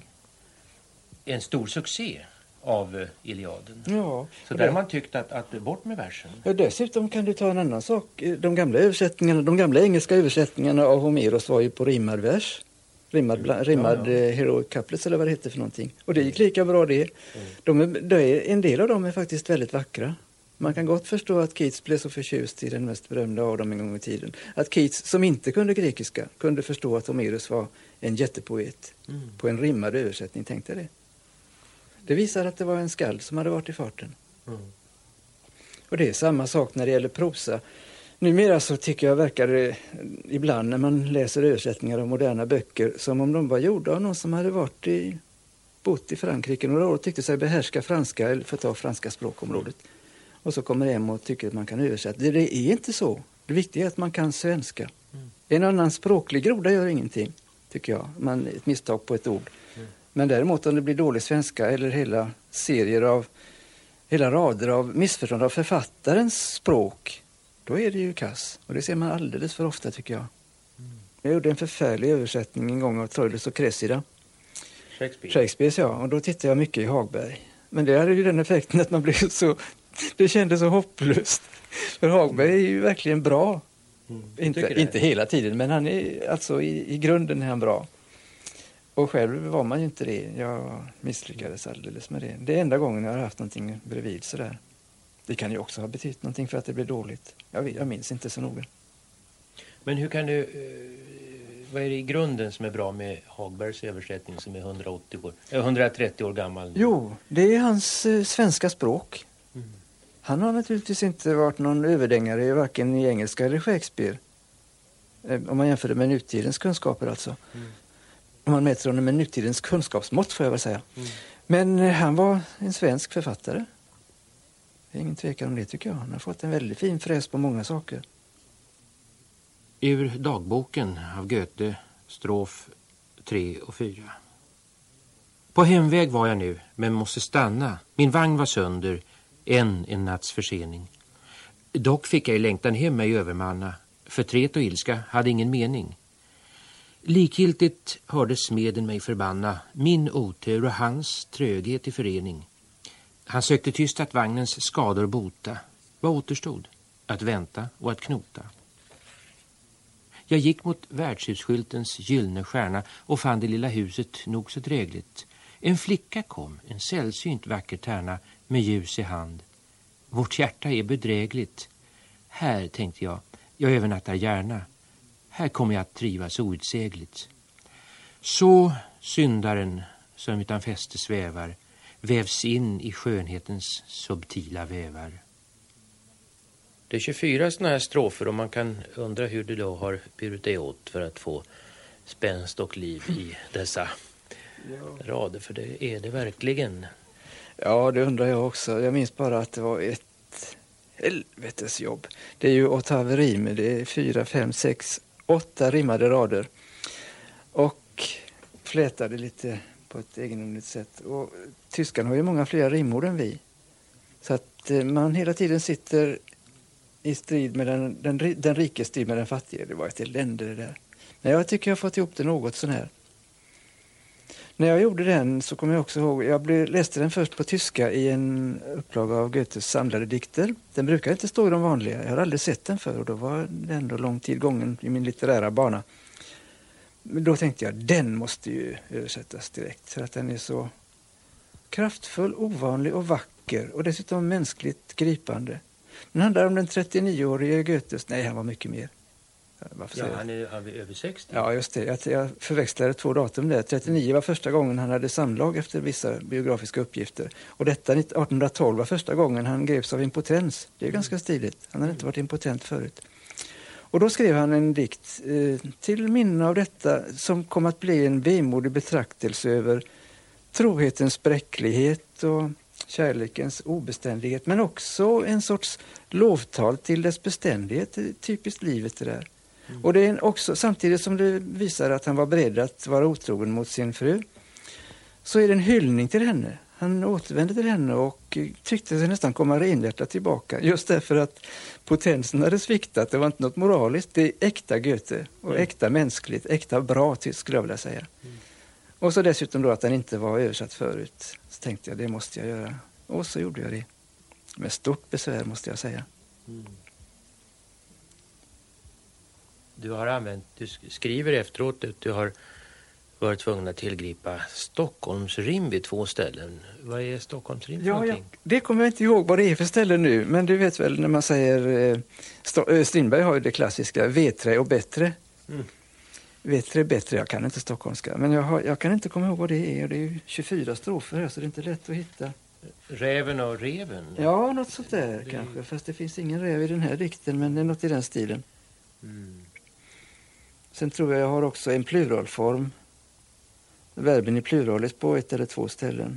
en stor succé av Iliaden. Ja, så där har man tyckt att bort med versen. Ja, dessutom kan du ta en annan sak. De gamla engelska översättningarna av Homeros var ju på rimmad vers. Rimmad heroic couplets eller vad det heter för någonting. Och det gick lika bra det. En del av dem är faktiskt väldigt vackra. Man kan gott förstå att Keats blev så förtjust i den mest berömda av dem en gång i tiden. Att Keats, som inte kunde grekiska, kunde förstå att Homeros var en jättepoet. På en rimmad översättning, tänkte det. Det visar att det var en skald som hade varit i farten. Och det är samma sak när det gäller prosa. Numera så tycker jag verkar det ibland när man läser översättningar av moderna böcker som om de var gjorda av någon som hade bott i Frankrike några år och tyckte sig behärska franska, eller för att ta franska språkområdet. Och så kommer hem och tycker att man kan översätta. Det är inte så. Det viktiga är att man kan svenska. En annan språklig groda gör ingenting, tycker jag. Ett misstag på ett ord. Men däremot om det blir dålig svenska eller hela rader av missförstånd av författarens språk, då är det ju kass. Och det ser man alldeles för ofta, tycker jag. Jag gjorde en förfärlig översättning en gång av Troilus och Cressida. Shakespeare, ja. Och då tittade jag mycket i Hagberg. Men det hade ju den effekten att man blev så... Det kändes så hopplöst. För Hagberg är ju verkligen bra. Inte hela tiden, men han är alltså i grunden är han bra. Och själv var man ju inte det. Jag misslyckades alldeles med det. Det är enda gången jag har haft någonting bredvid sådär. Det kan ju också ha betytt någonting för att det blev dåligt. Jag minns inte så noga. Men hur kan du... vad är det i grunden som är bra med Hagbergs översättning som är 130 år gammal nu? Jo, det är hans svenska språk. Mm. Han har naturligtvis inte varit någon överdängare varken i engelska eller Shakespeare. Om man jämför det med nutidens kunskaper alltså. Mm. Om man mäter honom med nutidens kunskapsmått får jag väl säga. Mm. Men han var en svensk författare. Det är ingen tvekan om det tycker jag. Han har fått en väldigt fin fräs på många saker. Ur dagboken av Goethe, strof 3 och 4. På hemväg var jag nu, men måste stanna. Min vagn var sönder, en natts försening. Dock fick jag i längtan hem mig övermanna. Förtret och ilska hade ingen mening. Likgiltigt hörde smeden mig förbanna, min otur och hans tröghet i förening. Han sökte tyst att vagnens skador bota. Vad återstod? Att vänta och att knota. Jag gick mot värdshuskyltens gyllene stjärna och fann det lilla huset nog så drägligt. En flicka kom, en sällsynt vacker tärna med ljus i hand. Vårt hjärta är bedrägligt. Här, tänkte jag övernattar gärna. Här kommer jag att trivas outsägligt. Så syndaren som utan fäste svävar vävs in i skönhetens subtila vävar. Det är 24 såna här strofer och man kan undra hur det då har burit dig åt för att få spänst och liv i dessa rader, för det är det verkligen. Ja, det undrar jag också. Jag minns bara att det var ett helvetes jobb. Det är ju 8 rimer, det är 4, 5, 6, 8 rimmade rader. Och flätade lite på ett egendomligt sätt. Och tyskan har ju många fler rimord än vi. Så att man hela tiden sitter i strid med den rike strid med den fattige. Det var ett elände det där. Men jag tycker jag har fått ihop det något sån här. När jag gjorde den så kommer jag också ihåg, läste den först på tyska i en upplaga av Goethes samlade dikter. Den brukar inte stå i de vanliga, jag har aldrig sett den för och då var det ändå lång tid gången i min litterära bana. Men då tänkte jag, den måste ju översättas direkt för att den är så kraftfull, ovanlig och vacker och dessutom mänskligt gripande. Den handlar om den 39-årige Goethes, nej han var mycket mer. Ja, han är över 60. Ja, just det. Jag förväxlade 2 datum där. 39 var första gången han hade samlag efter vissa biografiska uppgifter. Och detta 1812 var första gången han greps av impotens. Det är ganska stiligt. Han hade inte varit impotent förut. Och då skrev han en dikt till minne av detta som kom att bli en vemodig betraktelse över trohetens bräcklighet och kärlekens obeständighet. Men också en sorts lovtal till dess beständighet. Typiskt livet det där. Och det är också, samtidigt som det visar att han var beredd att vara otrogen mot sin fru, så är det en hyllning till henne. Han återvände till henne och tyckte sig nästan komma renhjärtat tillbaka. Just därför att potensen hade sviktat. Det var inte något moraliskt. Det är äkta Goethe och äkta mänskligt, äkta bra skulle jag vilja säga. Och så dessutom då att han inte var översatt förut. Så tänkte jag, det måste jag göra. Och så gjorde jag det. Med stort besvär måste jag säga. Du skriver efteråt att du har varit tvungen att tillgripa Stockholmsrim vid 2 ställen. Vad är Stockholmsrim för någonting? Det kommer jag inte ihåg vad det är för ställen nu. Men du vet väl när man säger... Strindberg har ju det klassiska veträ och bättre. Veträ bättre, jag kan inte stockholmska. Men jag kan inte komma ihåg vad det är. Det är ju 24 strofer här så det är inte lätt att hitta. Räven och reven? Ja, något sånt där kanske. Fast det finns ingen räv i den här dikten, men det är något i den stilen. Sen tror jag har också en pluralform. Verben i pluralis på 1 eller 2 ställen.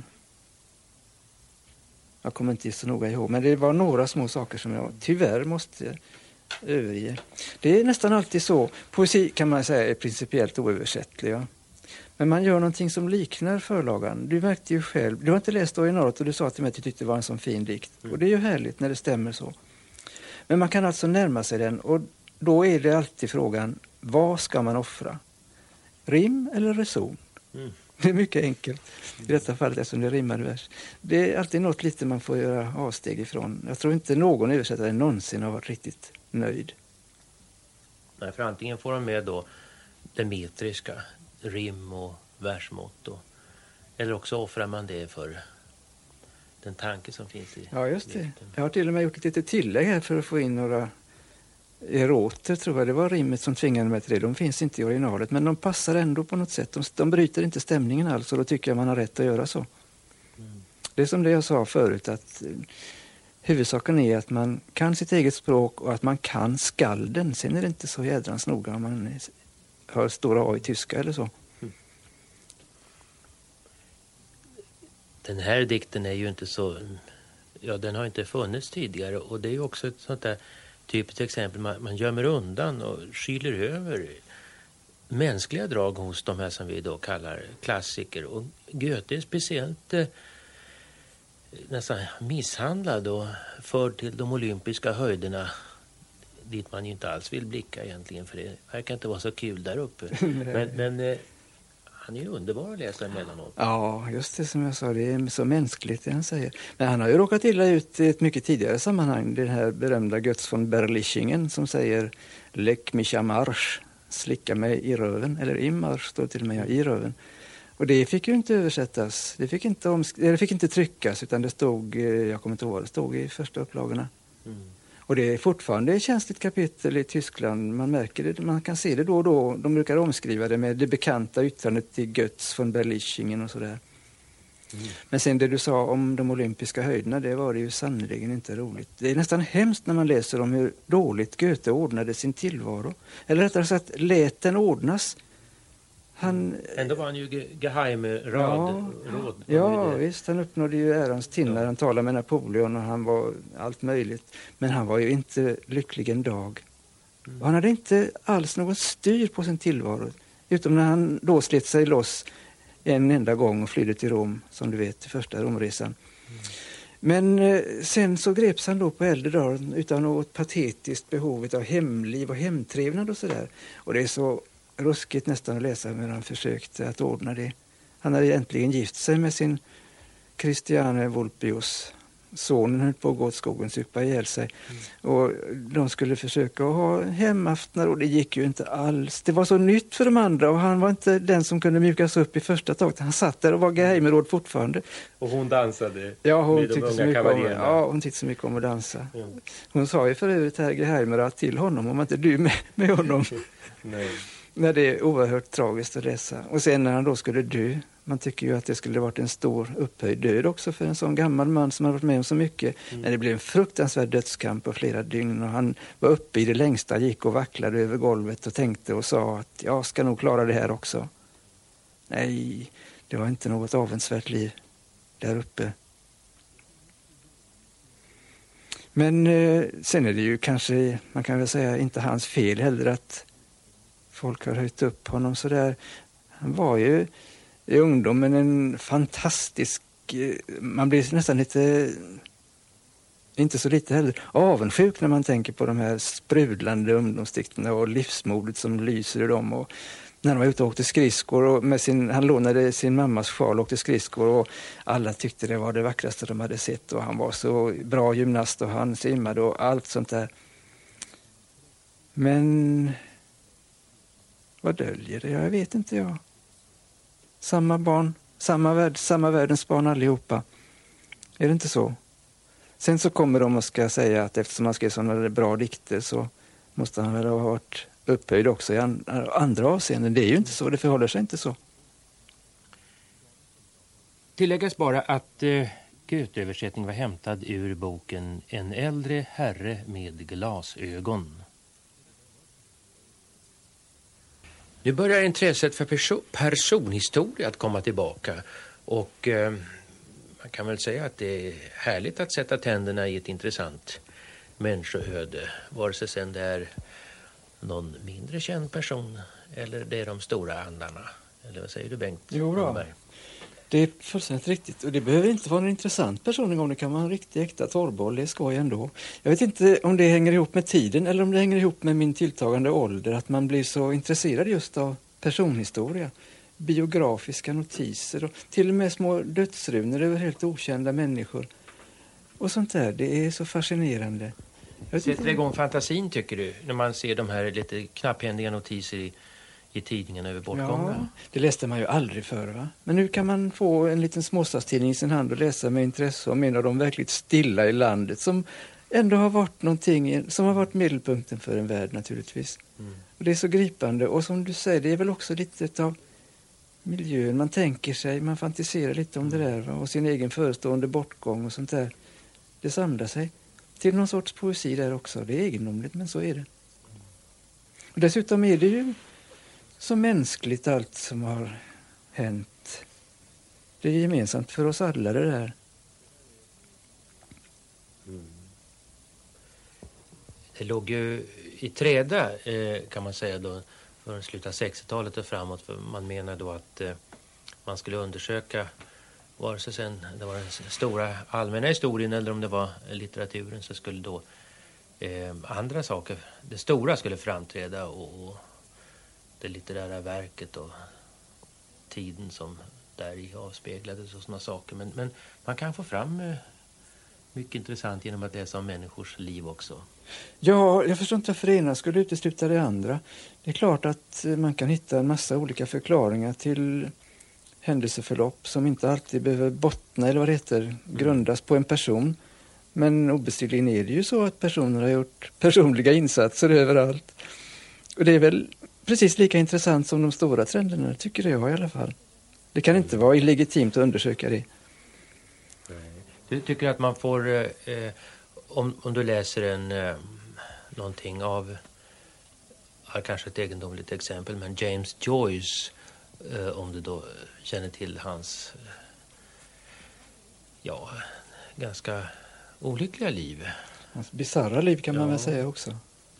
Jag kommer inte så noga ihåg. Men det var några små saker som jag tyvärr måste överge. Det är nästan alltid så. Poesi kan man säga är principiellt oöversättlig. Ja? Men man gör någonting som liknar förlagan. Du märkte ju själv. Du har inte läst originalet och du sa till mig att du tyckte det var en sån fin dikt. Och det är ju härligt när det stämmer så. Men man kan alltså närma sig den och då är det alltid frågan, vad ska man offra? Rim eller reson? Det är mycket enkelt i detta fallet eftersom det rimmar vers. Det är alltid något lite man får göra avsteg ifrån. Jag tror inte någon översättare någonsin har varit riktigt nöjd. Nej, för antingen får de med då det metriska, rim och versmått. Eller också offrar man det för den tanke som finns i. Ja, just det. Jag har till och med gjort ett litet tillägg här för att få in några eroter, tror jag. Det var rimmet som tvingade mig till det. De finns inte i originalet, men de passar ändå på något sätt. De bryter inte stämningen alls, och då tycker jag man har rätt att göra så. Det är som det jag sa förut, att huvudsaken är att man kan sitt eget språk och att man kan skalden. Sen är det inte så jädrans noga om man har stora A i tyska eller så. Den här dikten är ju inte så... Ja, den har inte funnits tidigare, och det är ju också ett sånt där typiskt exempel. Man gömmer undan och skyler över mänskliga drag hos de här som vi då kallar klassiker. Och Goethe är speciellt nästan misshandlad och förd till de olympiska höjderna, dit man ju inte alls vill blicka egentligen, för det verkar inte vara så kul där uppe. men han är ju underbar att läsa emellanåt. Ja, just det, som jag sa, det är så mänskligt det han säger. Men han har ju råkat illa ut i ett mycket tidigare sammanhang, den här berömda Götz von Berlichingen som säger Leck mich am Arsch, slicka mig i röven, eller i marsch står till och med, i röven. Och det fick ju inte översättas, det fick inte tryckas, utan det stod, jag kommer inte ihåg, det stod i första upplagorna. Och det är fortfarande ett känsligt kapitel i Tyskland. Man märker det, man kan se det då och då. De brukar omskriva det med det bekanta yttrandet till Götz von Berlichingen och sådär. Men sen det du sa om de olympiska höjderna, det var det ju sannoliken inte roligt. Det är nästan hemskt när man läser om hur dåligt Goethe ordnade sin tillvaro. Eller rättare sagt, lät den ordnas. Ändå var han ju geheimråd. Ja, visst. Han uppnådde ju ärans tinnar. Han talade med Napoleon och han var allt möjligt. Men han var ju inte lycklig en dag. Och han hade inte alls någon styr på sin tillvaro. Utom när han då slet sig loss en enda gång och flydde till Rom, som du vet, första Romresan. Men sen så greps han då på äldre dagar utan något patetiskt behov av hemliv och hemtrevnad och sådär. Och det är så ruskigt nästan att läsa när han försökte att ordna det. Han hade egentligen gift sig med sin Christiane Vulpius. Sonen höll på att gå åt skogen, supa ihjäl sig. Och de skulle försöka ha hemaftnar och det gick ju inte alls. Det var så nytt för de andra och han var inte den som kunde mjukas upp i första taget. Han satt där och var geheimråd fortfarande. Och hon dansade? Ja, hon tyckte så mycket om att dansa. Hon sa ju för övrigt här Geheimer till honom, om inte du med honom. Nej. När det är oerhört tragiskt att läsa. Och sen när han då skulle dö, man tycker ju att det skulle varit en stor upphöjd död också för en sån gammal man som har varit med om så mycket. Men det blev en fruktansvärd dödskamp på flera dygn och han var uppe i det längsta, gick och vacklade över golvet och tänkte och sa att jag ska nog klara det här också. Nej, det var inte något avundsvärt liv där uppe. Men sen är det ju kanske, man kan väl säga, inte hans fel heller att folk har höjt upp honom så där. Han var ju i ungdomen en fantastisk... Man blir nästan lite... Inte så lite heller avundsjuk när man tänker på de här sprudlande ungdomsdikterna och livsmodet som lyser i dem. Och när de var ute och åkte skridskor och han lånade sin mammas sjal och åkte skridskor och alla tyckte det var det vackraste de hade sett och han var så bra gymnast och han simmade och allt sånt där. Men... vad döljer det? Jag vet inte jag. Samma barn, samma världens barn allihopa. Är det inte så? Sen så kommer de och ska säga att eftersom han skrev sådana bra dikter så måste han väl ha varit upphöjd också i andra avseenden. Det är ju inte så, det förhåller sig inte så. Tilläggas bara att Goethe-översättning var hämtad ur boken En äldre herre med glasögon. Nu börjar intresset för personhistoria att komma tillbaka och man kan väl säga att det är härligt att sätta tänderna i ett intressant människoöde, vare sig sen det är någon mindre känd person eller det är de stora andarna. Eller vad säger du, Bengt? Jo då. Det är fullständigt riktigt och det behöver inte vara en intressant person en gång, det kan vara en riktig äkta torrboll, det är skoj ändå. Jag vet inte om det hänger ihop med tiden eller om det hänger ihop med min tilltagande ålder att man blir så intresserad just av personhistoria, biografiska notiser och till och med små dödsrunor över helt okända människor och sånt där, det är så fascinerande. Sätter igång fantasin tycker du när man ser de här lite knapphändiga notiser i i tidningen över bortgångna. Ja, det läste man ju aldrig förr, va? Men nu kan man få en liten småstadstidning i sin hand och läsa med intresse om en av de verkligt stilla i landet som ändå har varit någonting som har varit medelpunkten för en värld naturligtvis. Och det är så gripande, och som du säger, det är väl också lite av miljön man tänker sig, man fantiserar lite om det där, va? Och sin egen förestående bortgång och sånt där. Det samlar sig till någon sorts poesi där också. Det är egendomligt, men så är det. Och dessutom är det ju så mänskligt allt som har hänt. Det är gemensamt för oss alla det där. Det låg ju i träda kan man säga då från slutet av 60-talet och framåt, för man menar då att man skulle undersöka vare sig sen det var den stora allmänna historien eller om det var litteraturen, så skulle då andra saker, det stora skulle framträda och det litterära verket och tiden som där i avspeglades och sådana saker. Men man kan få fram mycket intressant genom att läsa om människors liv också. Ja, jag förstår inte varför det ena skulle utesluta det andra. Det är klart att man kan hitta en massa olika förklaringar till händelseförlopp som inte alltid behöver bottna, eller vad det heter, grundas på en person. Men obestridligen är det ju så att personer har gjort personliga insatser överallt. Och det är väl precis lika intressant som de stora trenderna, tycker jag i alla fall. Det kan inte vara illegitimt att undersöka det. Du tycker att man får, om du läser någonting av, kanske ett egendomligt exempel, men James Joyce, om du då känner till hans ganska olyckliga liv. Hans bizarra liv kan man väl säga också.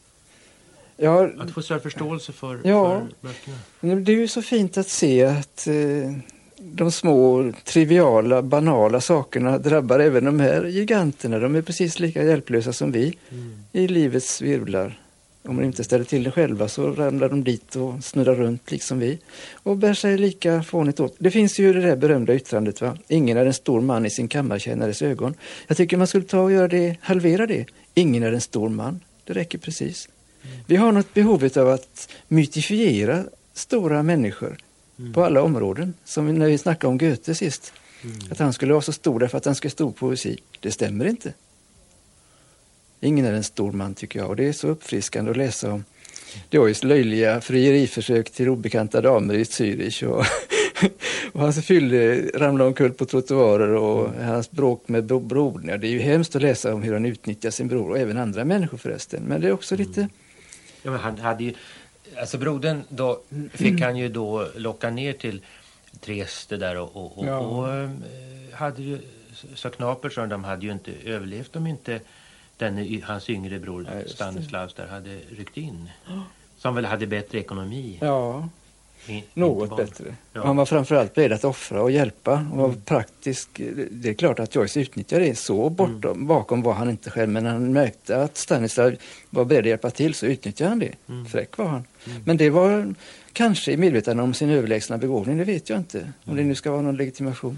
Ja, att få större förståelse för böckerna. Det är ju så fint att se att de små, triviala, banala sakerna drabbar även de här giganterna. De är precis lika hjälplösa som vi i livets virvlar. Om de inte ställer till det själva så ramlar de dit och snurrar runt liksom vi. Och bär sig lika fånigt åt. Det finns ju det där berömda yttrandet, va? Ingen är en stor man i sin kammartjänares ögon. Jag tycker man skulle ta och göra det, halvera det. Ingen är en stor man. Det räcker precis. Vi har något behov av att mytifiera stora människor på alla områden. Som när vi snackade om Goethe sist. Att han skulle vara så stor därför att han skrev stor poesi. Det stämmer inte. Ingen är en stor man, tycker jag. Och det är så uppfriskande att läsa om Joyce löjliga frieriförsök till obekanta damer i Zürich. Och hans fylle ramlade omkull på trottoarer och hans bråk med brodern. Ja, det är ju hemskt att läsa om hur han utnyttjar sin bror och även andra människor förresten. Men det är också lite... Ja, men han hade ju... Alltså brodern, då fick han ju då locka ner till Trieste där och hade ju... Så Knapersson, de hade ju inte överlevt om inte hans yngre bror Stanislaus där hade ryckt in. Som väl hade bättre ekonomi. Ja, något bättre. Ja. Han var framförallt beredd att offra och hjälpa och var praktisk. Det är klart att Joyce utnyttjade det så bakom var han inte själv. Men han märkte att Stanislaus var beredd att hjälpa till, så utnyttjade han det. Fräck var han. Men det var kanske i medvetande om sin överlägsna begåvning, det vet jag inte. Om det nu ska vara någon legitimation.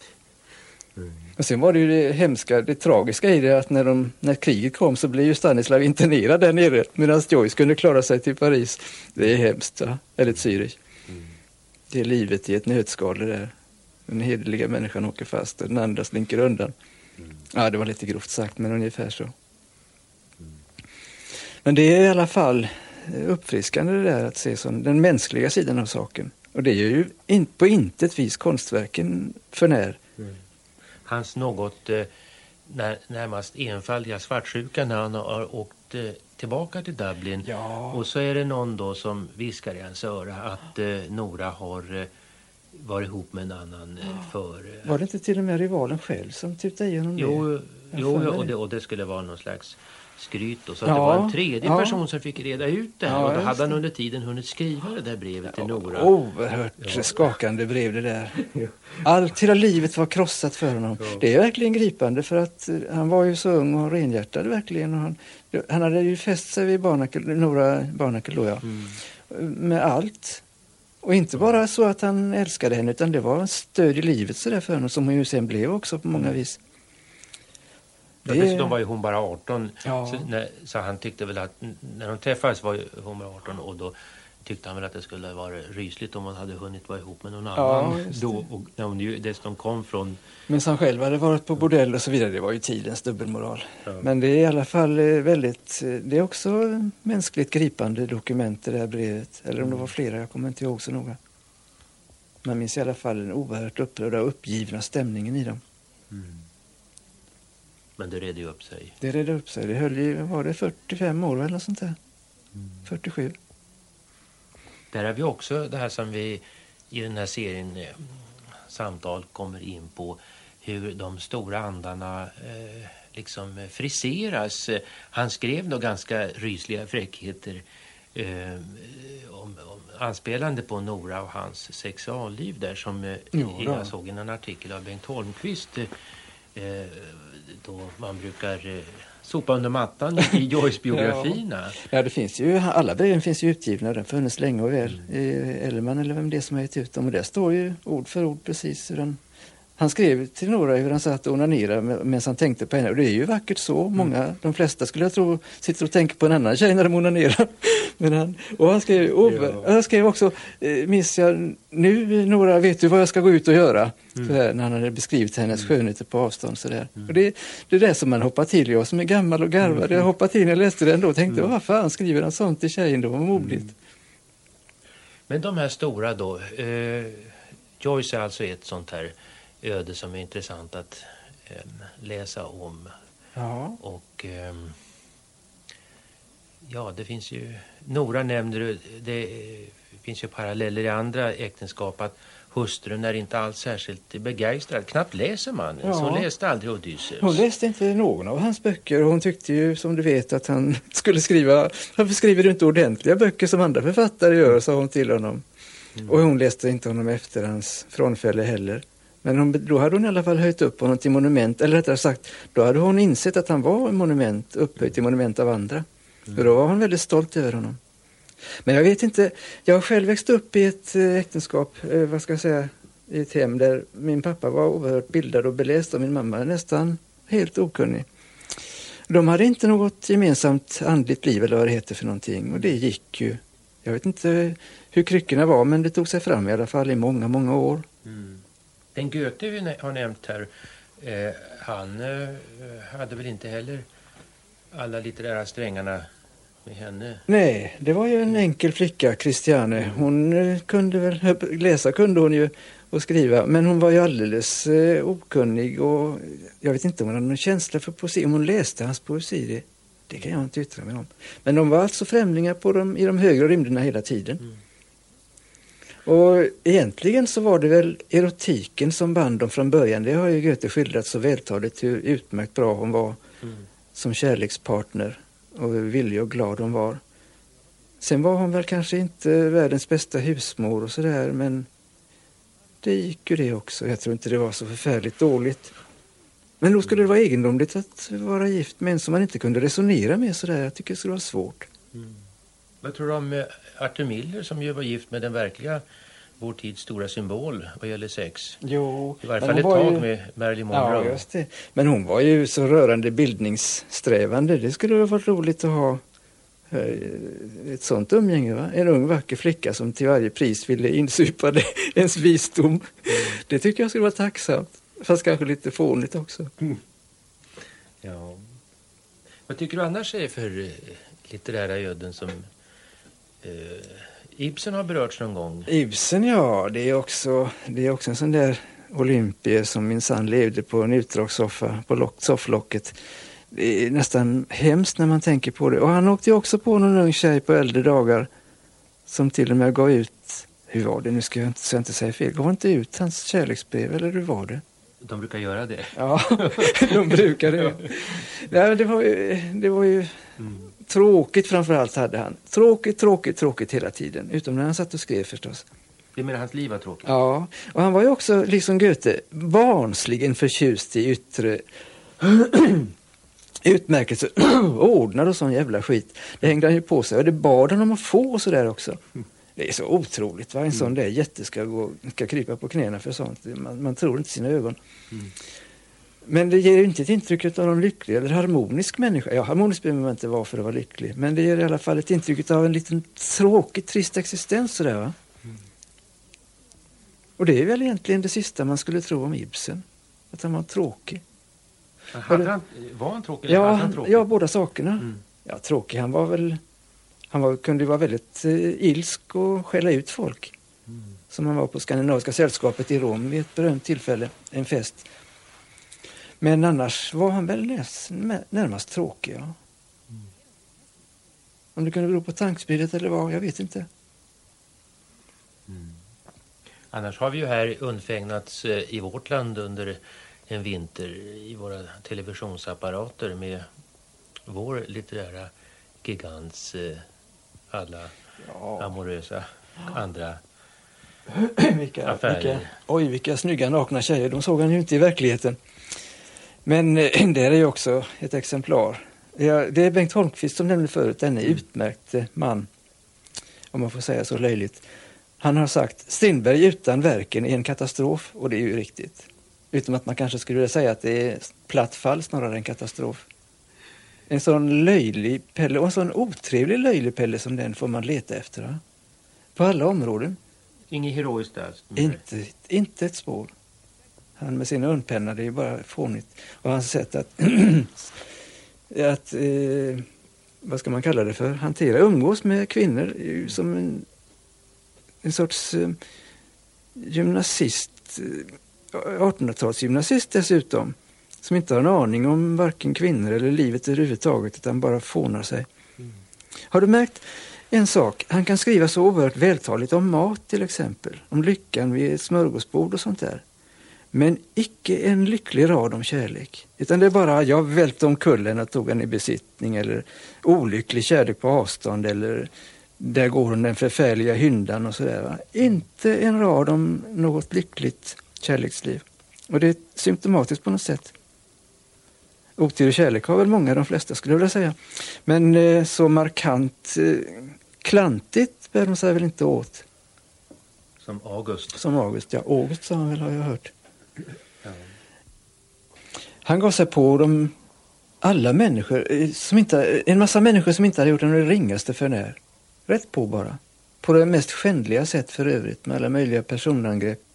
Och sen var det ju det hemska, det tragiska i det att när kriget kom så blev ju Stanislav internerad där nere medan Joyce kunde klara sig till Paris. Det är hemskt, va? Eller Zürich. Det är livet i ett nötskal där. Den hederliga människan åker fast och den andra slinker undan. Ja, det var lite grovt sagt, men ungefär så. Men det är i alla fall uppfriskande det där att se som den mänskliga sidan av saken. Och det är ju på intet vis konstverken för när. Hans något närmast enfaldiga svartsjuka när han har åkt tillbaka till Dublin. Ja. Och så är det någon då som viskar i hans öra att Nora har varit ihop med en annan Var det inte till och med rivalen själv som tutade igenom det? Jo, och det skulle vara någon slags skryt. Och så att det var en tredje person som fick reda ut det här. Och då hade han under tiden hunnit skriva det där brevet till Nora. Oerhört skakande brev det där. Hela livet var krossat för honom. Ja. Det är verkligen gripande för att han var ju så ung och renhjärtad verkligen. Och han hade ju fäst sig vid Nora Barnacle då, med allt. Och inte bara så att han älskade henne, utan det var en stöd i livet så där för honom, som hon ju sen blev också på många vis. Dessutom var ju hon bara 18 så han tyckte väl att när de träffades var hon bara 18 och då tyckte han väl att det skulle vara rysligt om man hade hunnit vara ihop med någon annan då, och när hon ju dessutom kom från... Men som själv hade varit på bordell och så vidare, det var ju tidens dubbelmoral. Ja. Men det är i alla fall väldigt, det är också mänskligt gripande dokument, det där brevet. Eller om det var flera, jag kommer inte ihåg så noga. Man minns i alla fall den oerhört upprörda och uppgivna stämningen i dem. Mm. Men det redde ju upp sig. Det redde upp sig, det höll ju, var det 45 år eller något sånt där? 47. Där har vi också det här som vi i den här serien samtal kommer in på, hur de stora andarna liksom friseras. Han skrev då ganska rysliga fräckheter om anspelande på Nora och hans sexualliv där, som jag såg i en artikel av Bengt Holmqvist då man brukar sopa under mattan i Joyce-biografierna. Ja, det finns ju, alla breven finns ju utgivna, den funnits länge och väl. Elleman eller vem det är som har gett ut dem, och där står ju ord för ord precis hur han skrev till Nora hur han satt och onanerade medan han tänkte på henne. Och det är ju vackert så. Många, de flesta skulle jag tro, sitter och tänker på en annan tjej när de onanerar. Men han skrev också, minns jag, nu Nora, vet du vad jag ska gå ut och göra? Sådär, när han hade beskrivit hennes skönheter på avstånd. Sådär. Och det är det som man hoppar till. Jag som är gammal och garvad, jag hoppade till när jag läste den då och tänkte, vad fan skriver han sånt till tjejen då? Vad modigt. Men de här stora då, Joyce är alltså ett sånt här öde som är intressant att läsa om. Ja. Och det finns ju, Nora nämner det finns ju paralleller i andra äktenskap, att hustrun är inte alls särskilt begeistrad. Knappt läser man. Så hon läste aldrig Odysseus. Hon läste inte någon av hans böcker. Hon tyckte ju, som du vet, att han skulle skriva... Varför skriver du inte ordentliga böcker som andra författare gör, sa hon till honom. Och hon läste inte honom efter hans frånfälle heller. Men då hade hon i alla fall höjt upp honom till monument. Eller rättare sagt, då hade hon insett att han var en monument, upphöjt till monument av andra. Och då var hon väldigt stolt över honom. Men jag vet inte, jag har själv växt upp i ett äktenskap, i ett hem där min pappa var oerhört bildad och beläst och min mamma nästan helt okunnig. De hade inte något gemensamt andligt liv eller vad det heter för någonting, och det gick ju, jag vet inte hur kryckorna var, men det tog sig fram i alla fall i många, många år. Den Goethe vi har nämnt här, han hade väl inte heller alla litterära strängarna med henne? Nej, det var ju en enkel flicka, Christiane. Hon kunde väl läsa, kunde hon ju, och skriva, men hon var ju alldeles okunnig, och jag vet inte om hon hade någon känsla för poesi. Om hon läste hans poesi, det kan jag inte yttra mig om. Men de var alltså främlingar i de högre rymderna hela tiden. Och egentligen så var det väl erotiken som band dem från början. Det har ju Goethe skildrat så vältaligt hur utmärkt bra hon var som kärlekspartner, och villig och glad hon var. Sen var hon väl kanske inte världens bästa husmor och sådär, men det gick ju det också. Jag tror inte det var så förfärligt dåligt. Men då skulle det vara egendomligt att vara gift med en som man inte kunde resonera med sådär. Jag tycker det skulle vara svårt. Vad tror du om Arthur Miller, som ju var gift med den verkliga vår tids stora symbol vad gäller sex? Jo, i varje fall ett tag med Marilyn Monroe. Ja, just det. Men hon var ju så rörande bildningssträvande. Det skulle ha varit roligt att ha ett sånt umgänge, va? En ung vacker flicka som till varje pris ville insupa ens visdom. Det tycker jag skulle vara tacksamt. Fast kanske lite fånigt också. Ja. Vad tycker du annars är för litterära öden som Ibsen har berörts någon gång? Ibsen, ja. Det är också en sån där olympier som minsann levde på en utdragssoffa på sofflocket. Det är nästan hemskt när man tänker på det. Och han åkte ju också på någon ung tjej på äldre dagar som till och med gav ut, hur var det, nu ska jag inte säga fel, gav inte ut hans kärleksbrev, eller hur var det? De brukar göra det. Ja, de brukar det. Ja, det var ju tråkigt framförallt hade han. Tråkigt hela tiden. Utom när han satt och skrev förstås. Det menar hans liv var tråkigt? Ja, och han var ju också, liksom Goethe, barnsligen förtjust i yttre utmärkelse. Ordnad och sån jävla skit. Det hängde han ju på sig. Och det bad han om att få och sådär också. Det är så otroligt, va? En sån där jätte ska krypa på knäna för sånt. Man tror inte sina ögon. Men det ger inte ett intryck av någon lycklig eller harmonisk människa. Ja, harmonisk behöver man inte vara för att vara lycklig. Men det ger i alla fall ett intryck av en liten tråkig, trist existens sådär, va? Och det är väl egentligen det sista man skulle tro om Ibsen. Att han var tråkig. Var han tråkig? Ja, båda sakerna. Ja, tråkig. Kunde vara väldigt ilsk och skälla ut folk. Som han var på Skandinaviska sällskapet i Rom vid ett berömt tillfälle, en fest. Men annars var han väl närmast tråkig, ja. Om det kunde bero på tankspelet eller vad, jag vet inte. Annars har vi ju här undfägnats i vårt land under en vinter i våra televisionsapparater med vår litterära gigants alla amorösa andra affärer. Vilka snygga nakna tjejer, de såg han ju inte i verkligheten. Men det är ju också ett exemplar. Det är Bengt Holmqvist som nämnde förut, denne utmärkte man, om man får säga så löjligt. Han har sagt, Strindberg utan verken är en katastrof, och det är ju riktigt. Utom att man kanske skulle vilja säga att det är platt fall snarare än katastrof. En sån löjlig Pelle, och en sån otrevlig löjlig Pelle som den får man leta efter, va? På alla områden. Inget heroiskt där? Inte ett spår. Han med sin örnpenna, det är ju bara fånigt. Och hans sätt att vad ska man kalla det för? Umgås med kvinnor som en sorts gymnasist, 1800-talsgymnasist dessutom, som inte har en aning om varken kvinnor eller livet överhuvudtaget, utan bara fånar sig. Har du märkt en sak? Han kan skriva så oerhört vältaligt om mat till exempel, om lyckan vid ett smörgåsbord och sånt där. Men icke en lycklig rad om kärlek. Utan det är bara, jag välte om kullen och tog en i besittning, eller olycklig kärlek på avstånd, eller där går hon den förfärliga hyndan och sådär. Inte en rad om något lyckligt kärleksliv. Och det är symptomatiskt på något sätt. Otur och kärlek har väl många, de flesta skulle jag vilja säga. Men så markant klantigt behöver man säga väl inte åt. Som August. Som August, ja. August sa han väl, har jag hört. Ja. Han gav sig på alla människor, en massa människor som inte hade gjort den ringaste förnär. Rätt på bara. På det mest skändliga sätt för övrigt, med alla möjliga personangrepp